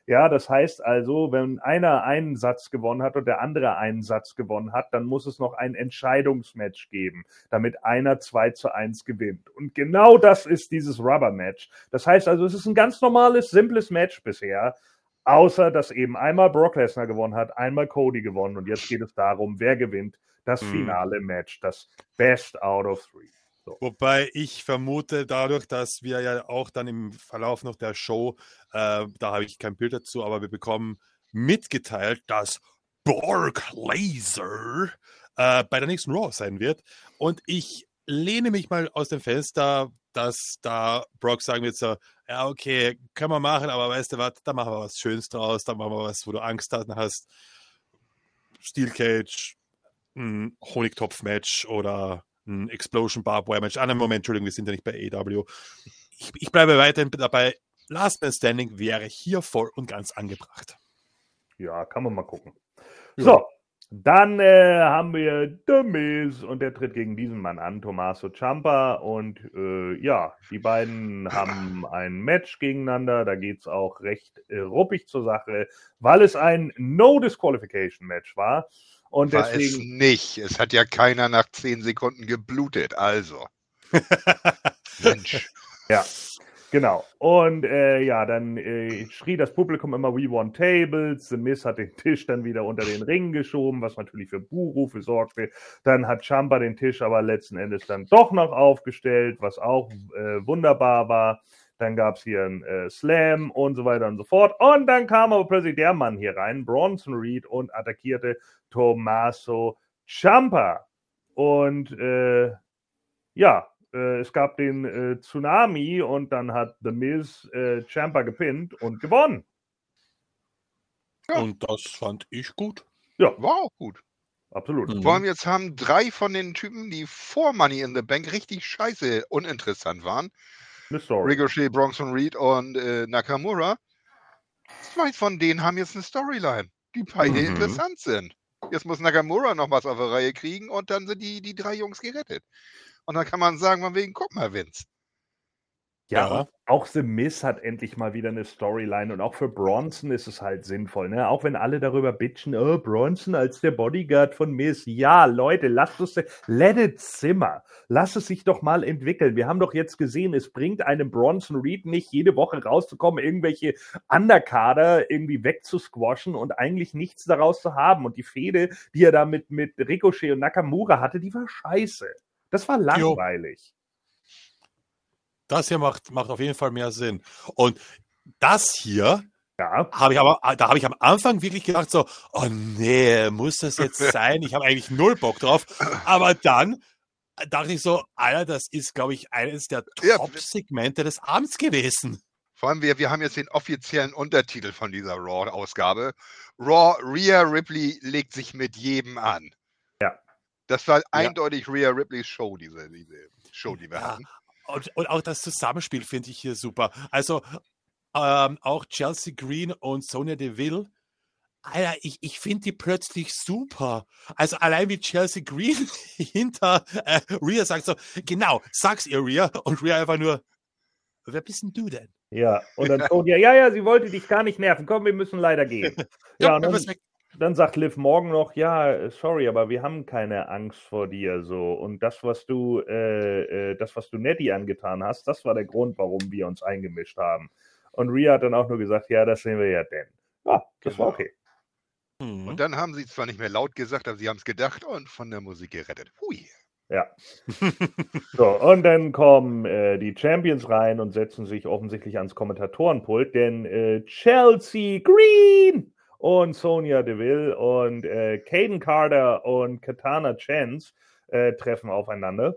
Ja, das heißt also, wenn einer einen Satz gewonnen hat und der andere einen Satz gewonnen hat, dann muss es noch ein Entscheidungsmatch geben, damit einer zwei zu eins gewinnt. Und genau das ist dieses Rubber-Match. Das heißt also, es ist ein ganz normales, simples Match bisher, außer dass eben einmal Brock Lesnar gewonnen hat, einmal Cody gewonnen und jetzt geht es darum, wer gewinnt das finale Match, das Best out of three. So. Wobei ich vermute, dadurch, dass wir ja auch dann im Verlauf noch der Show, äh, da habe ich kein Bild dazu, aber wir bekommen mitgeteilt, dass Brock Lesnar äh, bei der nächsten Raw sein wird. Und ich lehne mich mal aus dem Fenster, dass da Brock sagen wird so, ja okay, können wir machen, aber weißt du was, da machen wir was Schönes draus, da machen wir was, wo du Angst hast. Steel Cage, ein Honigtopf-Match oder ein Explosion Barbed Wire Match. Ah, nein, Moment, Entschuldigung, wir sind ja nicht bei A E W. Ich, ich bleibe weiterhin dabei. Last Man Standing wäre hier voll und ganz angebracht. Ja, kann man mal gucken. Ja. So, dann äh, haben wir The Miz und der tritt gegen diesen Mann an, Tommaso Ciampa. Und äh, ja, die beiden haben ein Match gegeneinander. Da geht es auch recht äh, ruppig zur Sache, weil es ein No-Disqualification-Match war. Und War deswegen, es nicht. Es hat ja keiner nach zehn Sekunden geblutet. Also. Mensch. ja, genau. Und äh, ja, dann äh, schrie das Publikum immer We want tables. The Miz hat den Tisch dann wieder unter den Ring geschoben, was natürlich für Buhrufe sorgte. Dann hat Ciampa den Tisch aber letzten Endes dann doch noch aufgestellt, was auch äh, wunderbar war. Dann gab es hier einen äh, Slam und so weiter und so fort. Und dann kam aber plötzlich der Mann hier rein, Bronson Reed, und attackierte Tommaso Ciampa. Und äh, ja, äh, es gab den äh, Tsunami und dann hat The Miz äh, Ciampa gepinnt und gewonnen. Ja. Und das fand ich gut. Ja, War auch gut. absolut. Mhm. Vor allem jetzt haben drei von den Typen, die vor Money in the Bank richtig scheiße uninteressant waren, Eine Story. Ricochet, Bronson Reed und äh, Nakamura, zwei von denen haben jetzt eine Storyline, die beide Mhm. interessant sind. Jetzt muss Nakamura noch was auf der Reihe kriegen und dann sind die, die drei Jungs gerettet. Und dann kann man sagen, von wegen, guck mal, Vince. Ja, Ja. und auch The Miz hat endlich mal wieder eine Storyline und auch für Bronson ist es halt sinnvoll, ne? Auch wenn alle darüber bitchen, oh, Bronson als der Bodyguard von Miz. Ja, Leute, lasst es, let it simmer. Lass es sich doch mal entwickeln. Wir haben doch jetzt gesehen, es bringt einem Bronson Reed nicht, jede Woche rauszukommen, irgendwelche Underkader irgendwie wegzusquashen und eigentlich nichts daraus zu haben. Und die Fehde, die er da mit, mit Ricochet und Nakamura hatte, die war scheiße. Das war langweilig. Das hier macht, macht auf jeden Fall mehr Sinn. Und das hier Ja. habe ich aber, da habe ich am Anfang wirklich gedacht so, oh nee, muss das jetzt sein? Ich habe eigentlich null Bock drauf. Aber dann dachte ich so, Alter, das ist, glaube ich, eines der Ja. Top-Segmente des Abends gewesen. Vor allem, wir, wir haben jetzt den offiziellen Untertitel von dieser Raw-Ausgabe. Raw, Rhea Ripley legt sich mit jedem an. Ja. Das war eindeutig Rhea Ripleys Show, diese, diese Show, die wir Ja. hatten. Und, und auch das Zusammenspiel finde ich hier super. Also ähm, auch Chelsea Green und Sonya Deville, Alter, ich, ich finde die plötzlich super. Also allein wie Chelsea Green hinter äh, Rhea sagt so, genau, sag's ihr Rhea. Und Rhea einfach nur, wer bist denn du denn? Ja, und dann Sonya, ja, ja, sie wollte dich gar nicht nerven. Komm, wir müssen leider gehen. Ja, Ja, und du dann, bist weg. dann sagt Liv Morgan noch, ja, sorry, aber wir haben keine Angst vor dir so. Und das, was du, äh, äh, das, was du Nettie angetan hast, das war der Grund, warum wir uns eingemischt haben. Und Rhea hat dann auch nur gesagt, ja, das sehen wir ja denn. Ja, das war Genau. okay. Mhm. Und dann haben sie zwar nicht mehr laut gesagt, aber sie haben es gedacht und von der Musik gerettet. Hui. Ja. So, und dann kommen äh, die Champions rein und setzen sich offensichtlich ans Kommentatorenpult, denn äh, Chelsea Green und Sonya Deville und äh, Caden Carter und Katana Chance äh, treffen aufeinander.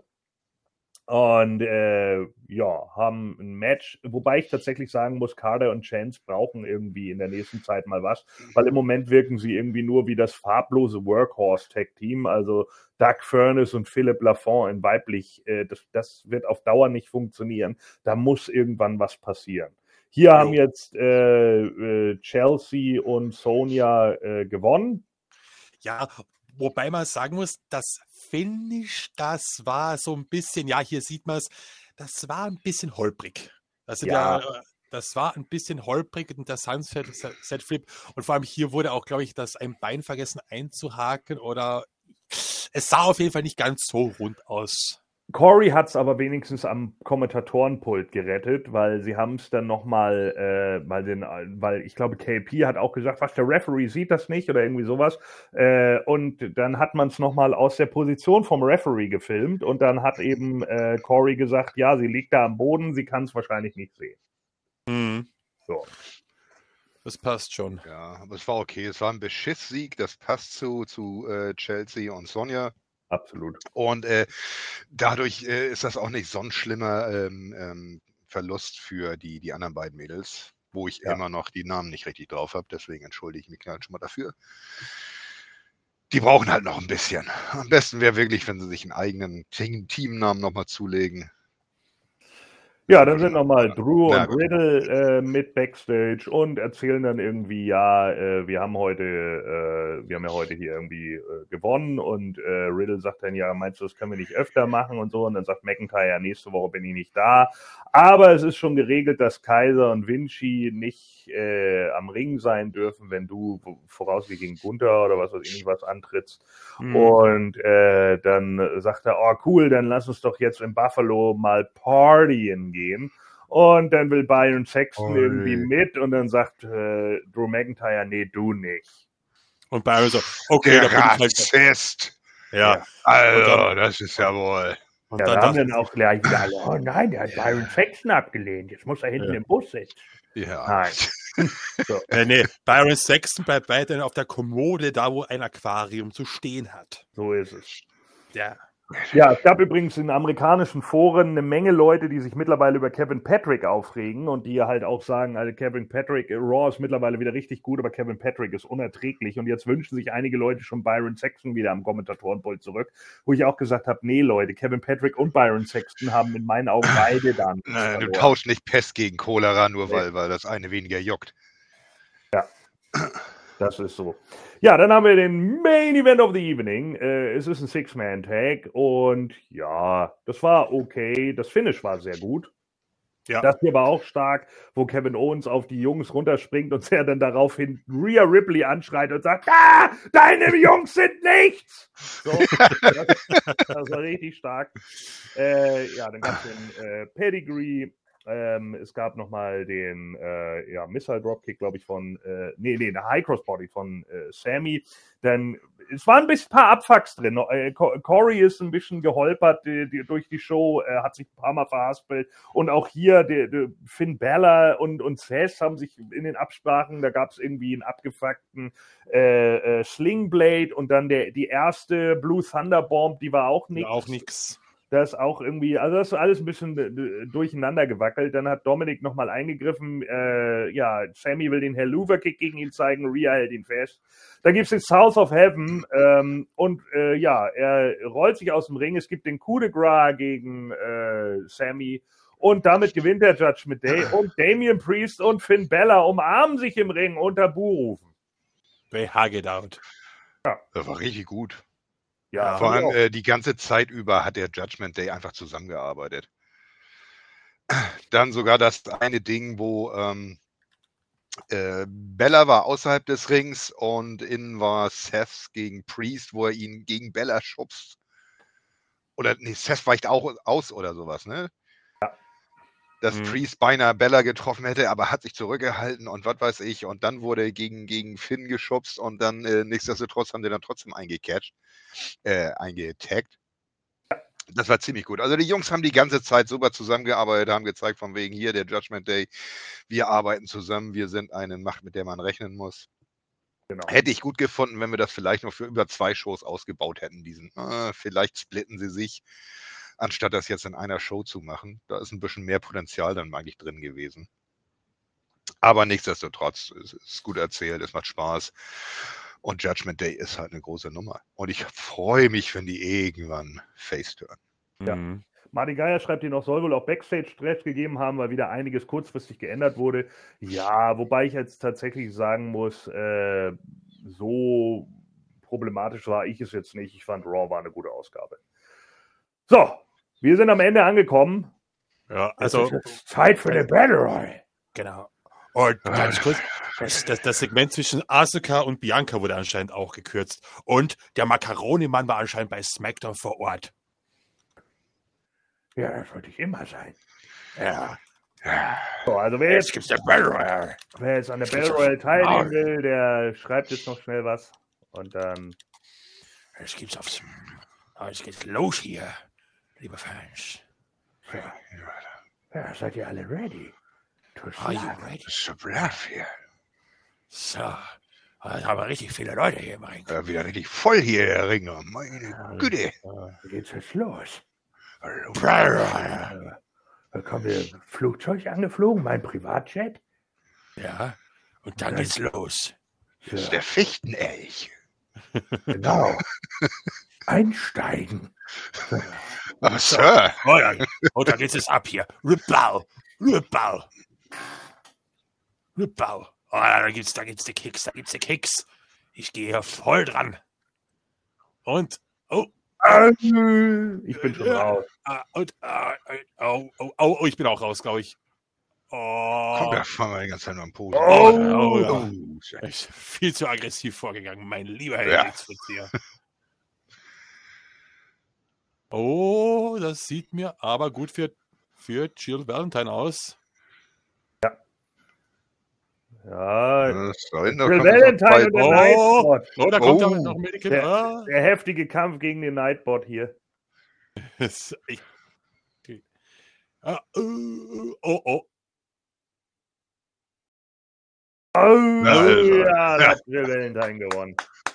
Und äh, ja, haben ein Match, wobei ich tatsächlich sagen muss, Carter und Chance brauchen irgendwie in der nächsten Zeit mal was, weil im Moment wirken sie irgendwie nur wie das farblose Workhorse-Tag-Team, also Doug Furnace und Philipp Lafont in weiblich, äh, das, das wird auf Dauer nicht funktionieren, da muss irgendwann was passieren. Hier haben jetzt äh, äh, Chelsea und Sonya äh, gewonnen. Ja, wobei man sagen muss, das Finish, das war so ein bisschen, ja, hier sieht man es, das war ein bisschen holprig. Das sind ja, Ja. das war ein bisschen holprig in der Sunset-Flip. Und vor allem hier wurde auch, glaube ich, das ein Bein vergessen einzuhaken oder es sah auf jeden Fall nicht ganz so rund aus. Corey hat es aber wenigstens am Kommentatorenpult gerettet, weil sie haben es dann nochmal, äh, weil, den, weil ich glaube, K P hat auch gesagt, was, der Referee sieht das nicht oder irgendwie sowas. Äh, und dann hat man es nochmal aus der Position vom Referee gefilmt und dann hat eben äh, Corey gesagt, ja, sie liegt da am Boden, sie kann es wahrscheinlich nicht sehen. Mhm. So. Das passt schon. Ja, aber es war okay. Es war ein Beschisssieg, das passt zu, zu äh, Chelsea und Sonja. Absolut. Und äh, dadurch äh, ist das auch nicht so ein schlimmer ähm, ähm, Verlust für die, die anderen beiden Mädels, wo ich Ja. immer noch die Namen nicht richtig drauf habe. Deswegen entschuldige ich mich halt schon mal dafür. Die brauchen halt noch ein bisschen. Am besten wäre wirklich, wenn sie sich einen eigenen Team Teamnamen nochmal zulegen. Ja, dann sind nochmal Drew Na und gut. Riddle äh, mit Backstage und erzählen dann irgendwie, ja, äh, wir haben heute, äh, wir haben ja heute hier irgendwie äh, gewonnen und äh, Riddle sagt dann, ja, meinst du, das können wir nicht öfter machen und so und dann sagt McIntyre, ja, nächste Woche bin ich nicht da, aber es ist schon geregelt, dass Kaiser und Vinci nicht äh, am Ring sein dürfen, wenn du voraussichtlich gegen Gunther oder was weiß ich nicht was antrittst. Mhm. Und äh, dann sagt er, oh cool, dann lass uns doch jetzt in Buffalo mal partyen gehen. Und dann will Byron Saxton Oi. irgendwie mit und dann sagt äh, Drew McIntyre, nee, du nicht. Und Byron so, okay, Der da bin ich halt. Rassist! Ja. Also, Und dann- das ist ja wohl. Und Ja, dann da haben dachte dann auch gleich wieder alle, oh nein, der hat Byron Saxton abgelehnt, jetzt muss er hinten Ja. im Bus sitzen. Ja. Nein. So. Nee, nee, Byron Saxton bleibt weiterhin auf der Kommode, da wo ein Aquarium zu stehen hat. So ist es. Ja. Ja, es gab übrigens in amerikanischen Foren eine Menge Leute, die sich mittlerweile über Kevin Patrick aufregen und die halt auch sagen, also Kevin Patrick, Raw ist mittlerweile wieder richtig gut, aber Kevin Patrick ist unerträglich und jetzt wünschen sich einige Leute schon Byron Saxton wieder am Kommentatorenpult zurück, wo ich auch gesagt habe, nee Leute, Kevin Patrick und Byron Saxton haben in meinen Augen beide dann Nein, du verloren. tauschst nicht Pest gegen Cholera, nur Nee. weil, weil das eine weniger juckt. Das ist so. Ja, dann haben wir den Main Event of the Evening. Äh, es ist ein Six-Man-Tag und ja, das war okay. Das Finish war sehr gut. Ja. Das hier war auch stark, wo Kevin Owens auf die Jungs runterspringt und er dann daraufhin Rhea Ripley anschreit und sagt, ah, deine Jungs sind nichts. So, das, das war richtig stark. Äh, ja, dann gab es den äh, Pedigree. Ähm, es gab nochmal den äh, ja, Missile Dropkick, glaube ich, von, äh, nee, nee, eine High Cross Body von äh, Sammy. Dann, es waren ein bisschen paar Abfucks drin. Äh, Corey ist ein bisschen geholpert die, die, durch die Show, äh, hat sich ein paar Mal verhaspelt. Und auch hier, die, die Finn Balor und, und Seth haben sich in den Absprachen, da gab es irgendwie einen abgefuckten äh, äh, Slingblade und dann der, die erste Blue Thunder Bomb, die war auch nichts. Auch nix. Das auch irgendwie, also das ist alles ein bisschen äh, durcheinander gewackelt. Dann hat Dominik nochmal eingegriffen. Äh, ja, Sammy will den Helluva-Kick gegen ihn zeigen, Rhea hält ihn fest. Dann gibt es den South of Heaven ähm, und äh, ja, er rollt sich aus dem Ring. Es gibt den Coup de Gras gegen äh, Sammy und damit gewinnt der Judgment Day und Damian Priest und Finn Balor umarmen sich im Ring unter Buhrufen. They hug it out. Das war richtig gut. Ja, Vor fand ich allem auch. äh, die ganze Zeit über hat der Judgment Day einfach zusammengearbeitet. Dann sogar das eine Ding, wo ähm, äh, Bella war außerhalb des Rings und innen war Seth gegen Priest, wo er ihn gegen Bella schubst. Oder nee, Seth weicht auch aus oder sowas, ne? Dass Mhm. Priest beinahe Bella getroffen hätte, aber hat sich zurückgehalten und was weiß ich. Und dann wurde er gegen, gegen Finn geschubst und dann äh, nichtsdestotrotz haben die dann trotzdem eingecatcht, äh, eingetaggt. Das war ziemlich gut. Also die Jungs haben die ganze Zeit super zusammengearbeitet, haben gezeigt von wegen hier der Judgment Day, wir arbeiten zusammen, wir sind eine Macht, mit der man rechnen muss. Genau. Hätte ich gut gefunden, wenn wir das vielleicht noch für über zwei Shows ausgebaut hätten, diesen, äh, vielleicht splitten sie sich, anstatt das jetzt in einer Show zu machen. Da ist ein bisschen mehr Potenzial dann eigentlich drin gewesen. Aber nichtsdestotrotz, es ist gut erzählt, es macht Spaß. Und Judgment Day ist halt eine große Nummer. Und ich freue mich, wenn die irgendwann face-turn. Ja. Mhm. Martin Geier schreibt hier noch, soll wohl auch Backstage-Stress gegeben haben, weil wieder einiges kurzfristig geändert wurde. Ja, wobei ich jetzt tatsächlich sagen muss, äh, so problematisch war ich es jetzt nicht. Ich fand, Raw war eine gute Ausgabe. So, wir sind am Ende angekommen. Ja, Es also ist jetzt Zeit für eine Battle Royale. Genau. Und ganz kurz, das, das, das Segment zwischen Asuka und Bianca wurde anscheinend auch gekürzt. Und der Macaroni-Mann war anscheinend bei SmackDown vor Ort. Ja, das sollte ich immer sein. Ja. So, also wer Jetzt jetzt, gibt's der Battle Royale. wer jetzt an der Battle Royale teilnehmen will, der schreibt jetzt noch schnell was. Und dann. Jetzt gibt's aufs. Jetzt geht's los hier, liebe Fans. Ja, ja seid ihr alle ready? To Are you slap? ready? So brav hier. So. Da haben wir richtig viele Leute hier im Ring. Ja, wieder richtig voll hier, der Ringer. Meine Güte. Wie geht's jetzt los? Hallo. Battle Royale. Da kommt ein Flugzeug angeflogen, mein Privatjet. Ja. Und dann geht's los. Das ist der Fichtenelch. Genau. Einsteigen. Ach, Sir. Oh, ja. Oh, da geht's jetzt ab hier. Ripball. Ripball. Ripball. Oh, da gibt's, da gibt's die Kicks, da gibt's die Kicks. Ich gehe hier voll dran. Und, oh, Ich bin schon Ja. raus. ah, und, ah, oh, oh, oh, oh, ich bin auch raus, glaube ich. Oh, Komm, da fahren wir die ganze Zeit nur am Po. oh, oh, ja. Oh, Ich bin viel zu aggressiv vorgegangen, mein lieber Herr Ja. Kriegsfuzieher. Oh, das sieht mir aber gut für, für Jill Valentine aus. Ja. das da hinten Jill kommt jetzt Valentine und noch der Oh. Nightbot. Oh, da kommt Oh. aber noch ein Medikit. Der- Ah. Der heftige Kampf gegen den Nightbot hier. Das- ich, okay. ah, uh, oh, oh. Oh, also, ja, da hat Jill Valentine gewonnen.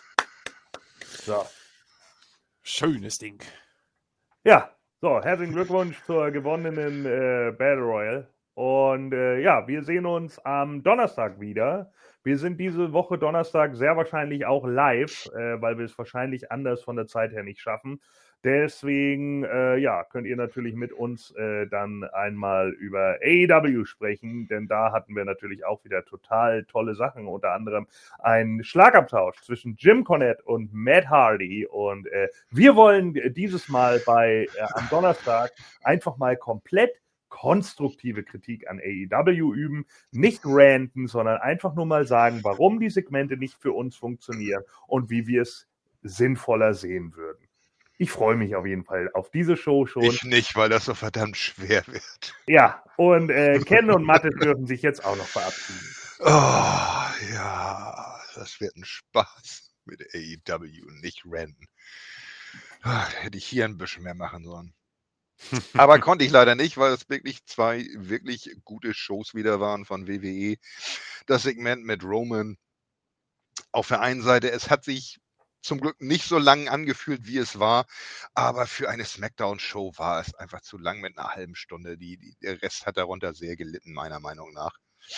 So. Schönes Ding. Ja, so, herzlichen Glückwunsch zur gewonnenen äh, Battle Royale. Und äh, ja, wir sehen uns am Donnerstag wieder. Wir sind diese Woche Donnerstag sehr wahrscheinlich auch live, äh, weil wir es wahrscheinlich anders von der Zeit her nicht schaffen. Deswegen, äh, ja, könnt ihr natürlich mit uns äh, dann einmal über A E W sprechen, denn da hatten wir natürlich auch wieder total tolle Sachen, unter anderem einen Schlagabtausch zwischen Jim Cornette und Matt Hardy. Und äh, wir wollen dieses Mal bei äh, am Donnerstag einfach mal komplett konstruktive Kritik an A E W üben, nicht ranten, sondern einfach nur mal sagen, warum die Segmente nicht für uns funktionieren und wie wir es sinnvoller sehen würden. Ich freue mich auf jeden Fall auf diese Show schon. Ich nicht, weil das so verdammt schwer wird. Ja, und äh, Ken und Mathe dürfen sich jetzt auch noch verabschieden. Oh, ja, das wird ein Spaß mit A E W, nicht rennen. Ah, da hätte ich hier ein bisschen mehr machen sollen. Aber konnte ich leider nicht, weil es wirklich zwei wirklich gute Shows wieder waren von W W E. Das Segment mit Roman. Auf der einen Seite, es hat sich zum Glück nicht so lang angefühlt, wie es war, aber für eine Smackdown-Show war es einfach zu lang mit einer halben Stunde. Die, die, der Rest hat darunter sehr gelitten, meiner Meinung nach.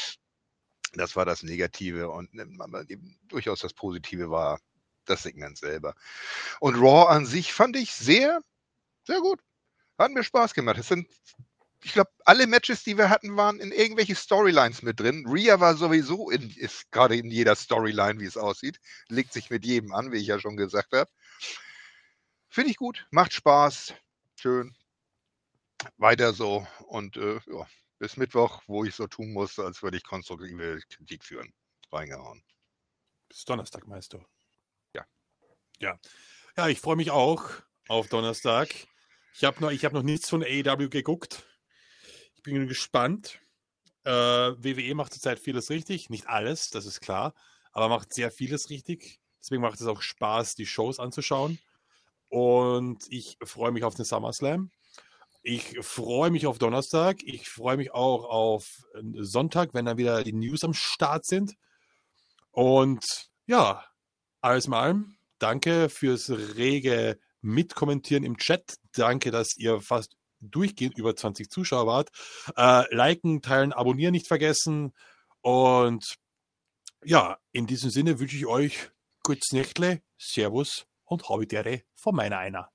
Das war das Negative und aber eben durchaus das Positive war das Segment selber. Und Raw an sich fand ich sehr, sehr gut. Hat mir Spaß gemacht. Es sind, ich glaube, alle Matches, die wir hatten, waren in irgendwelche Storylines mit drin. Rhea war sowieso in, ist gerade in jeder Storyline, wie es aussieht. Legt sich mit jedem an, wie ich ja schon gesagt habe. Finde ich gut. Macht Spaß. Schön. Weiter so. Und äh, ja, bis Mittwoch, wo ich so tun muss, als würde ich konstruktive Kritik führen. Reingehauen. Bis Donnerstag, meinst du? Ja. Ja, ja ich freue mich auch auf Donnerstag. Ich habe noch, ich hab noch nichts von A E W geguckt. Ich bin gespannt. Äh, W W E macht zurzeit vieles richtig. Nicht alles, das ist klar. Aber macht sehr vieles richtig. Deswegen macht es auch Spaß, die Shows anzuschauen. Und ich freue mich auf den SummerSlam. Ich freue mich auf Donnerstag. Ich freue mich auch auf Sonntag, wenn dann wieder die News am Start sind. Und ja, alles mal allem, danke fürs rege Mitkommentieren im Chat. Danke, dass ihr fast durchgehend über zwanzig Zuschauer wart. Äh, liken, teilen, abonnieren nicht vergessen. Und ja, in diesem Sinne wünsche ich euch gutes Nächtle, Servus und Habitäre von meiner einer.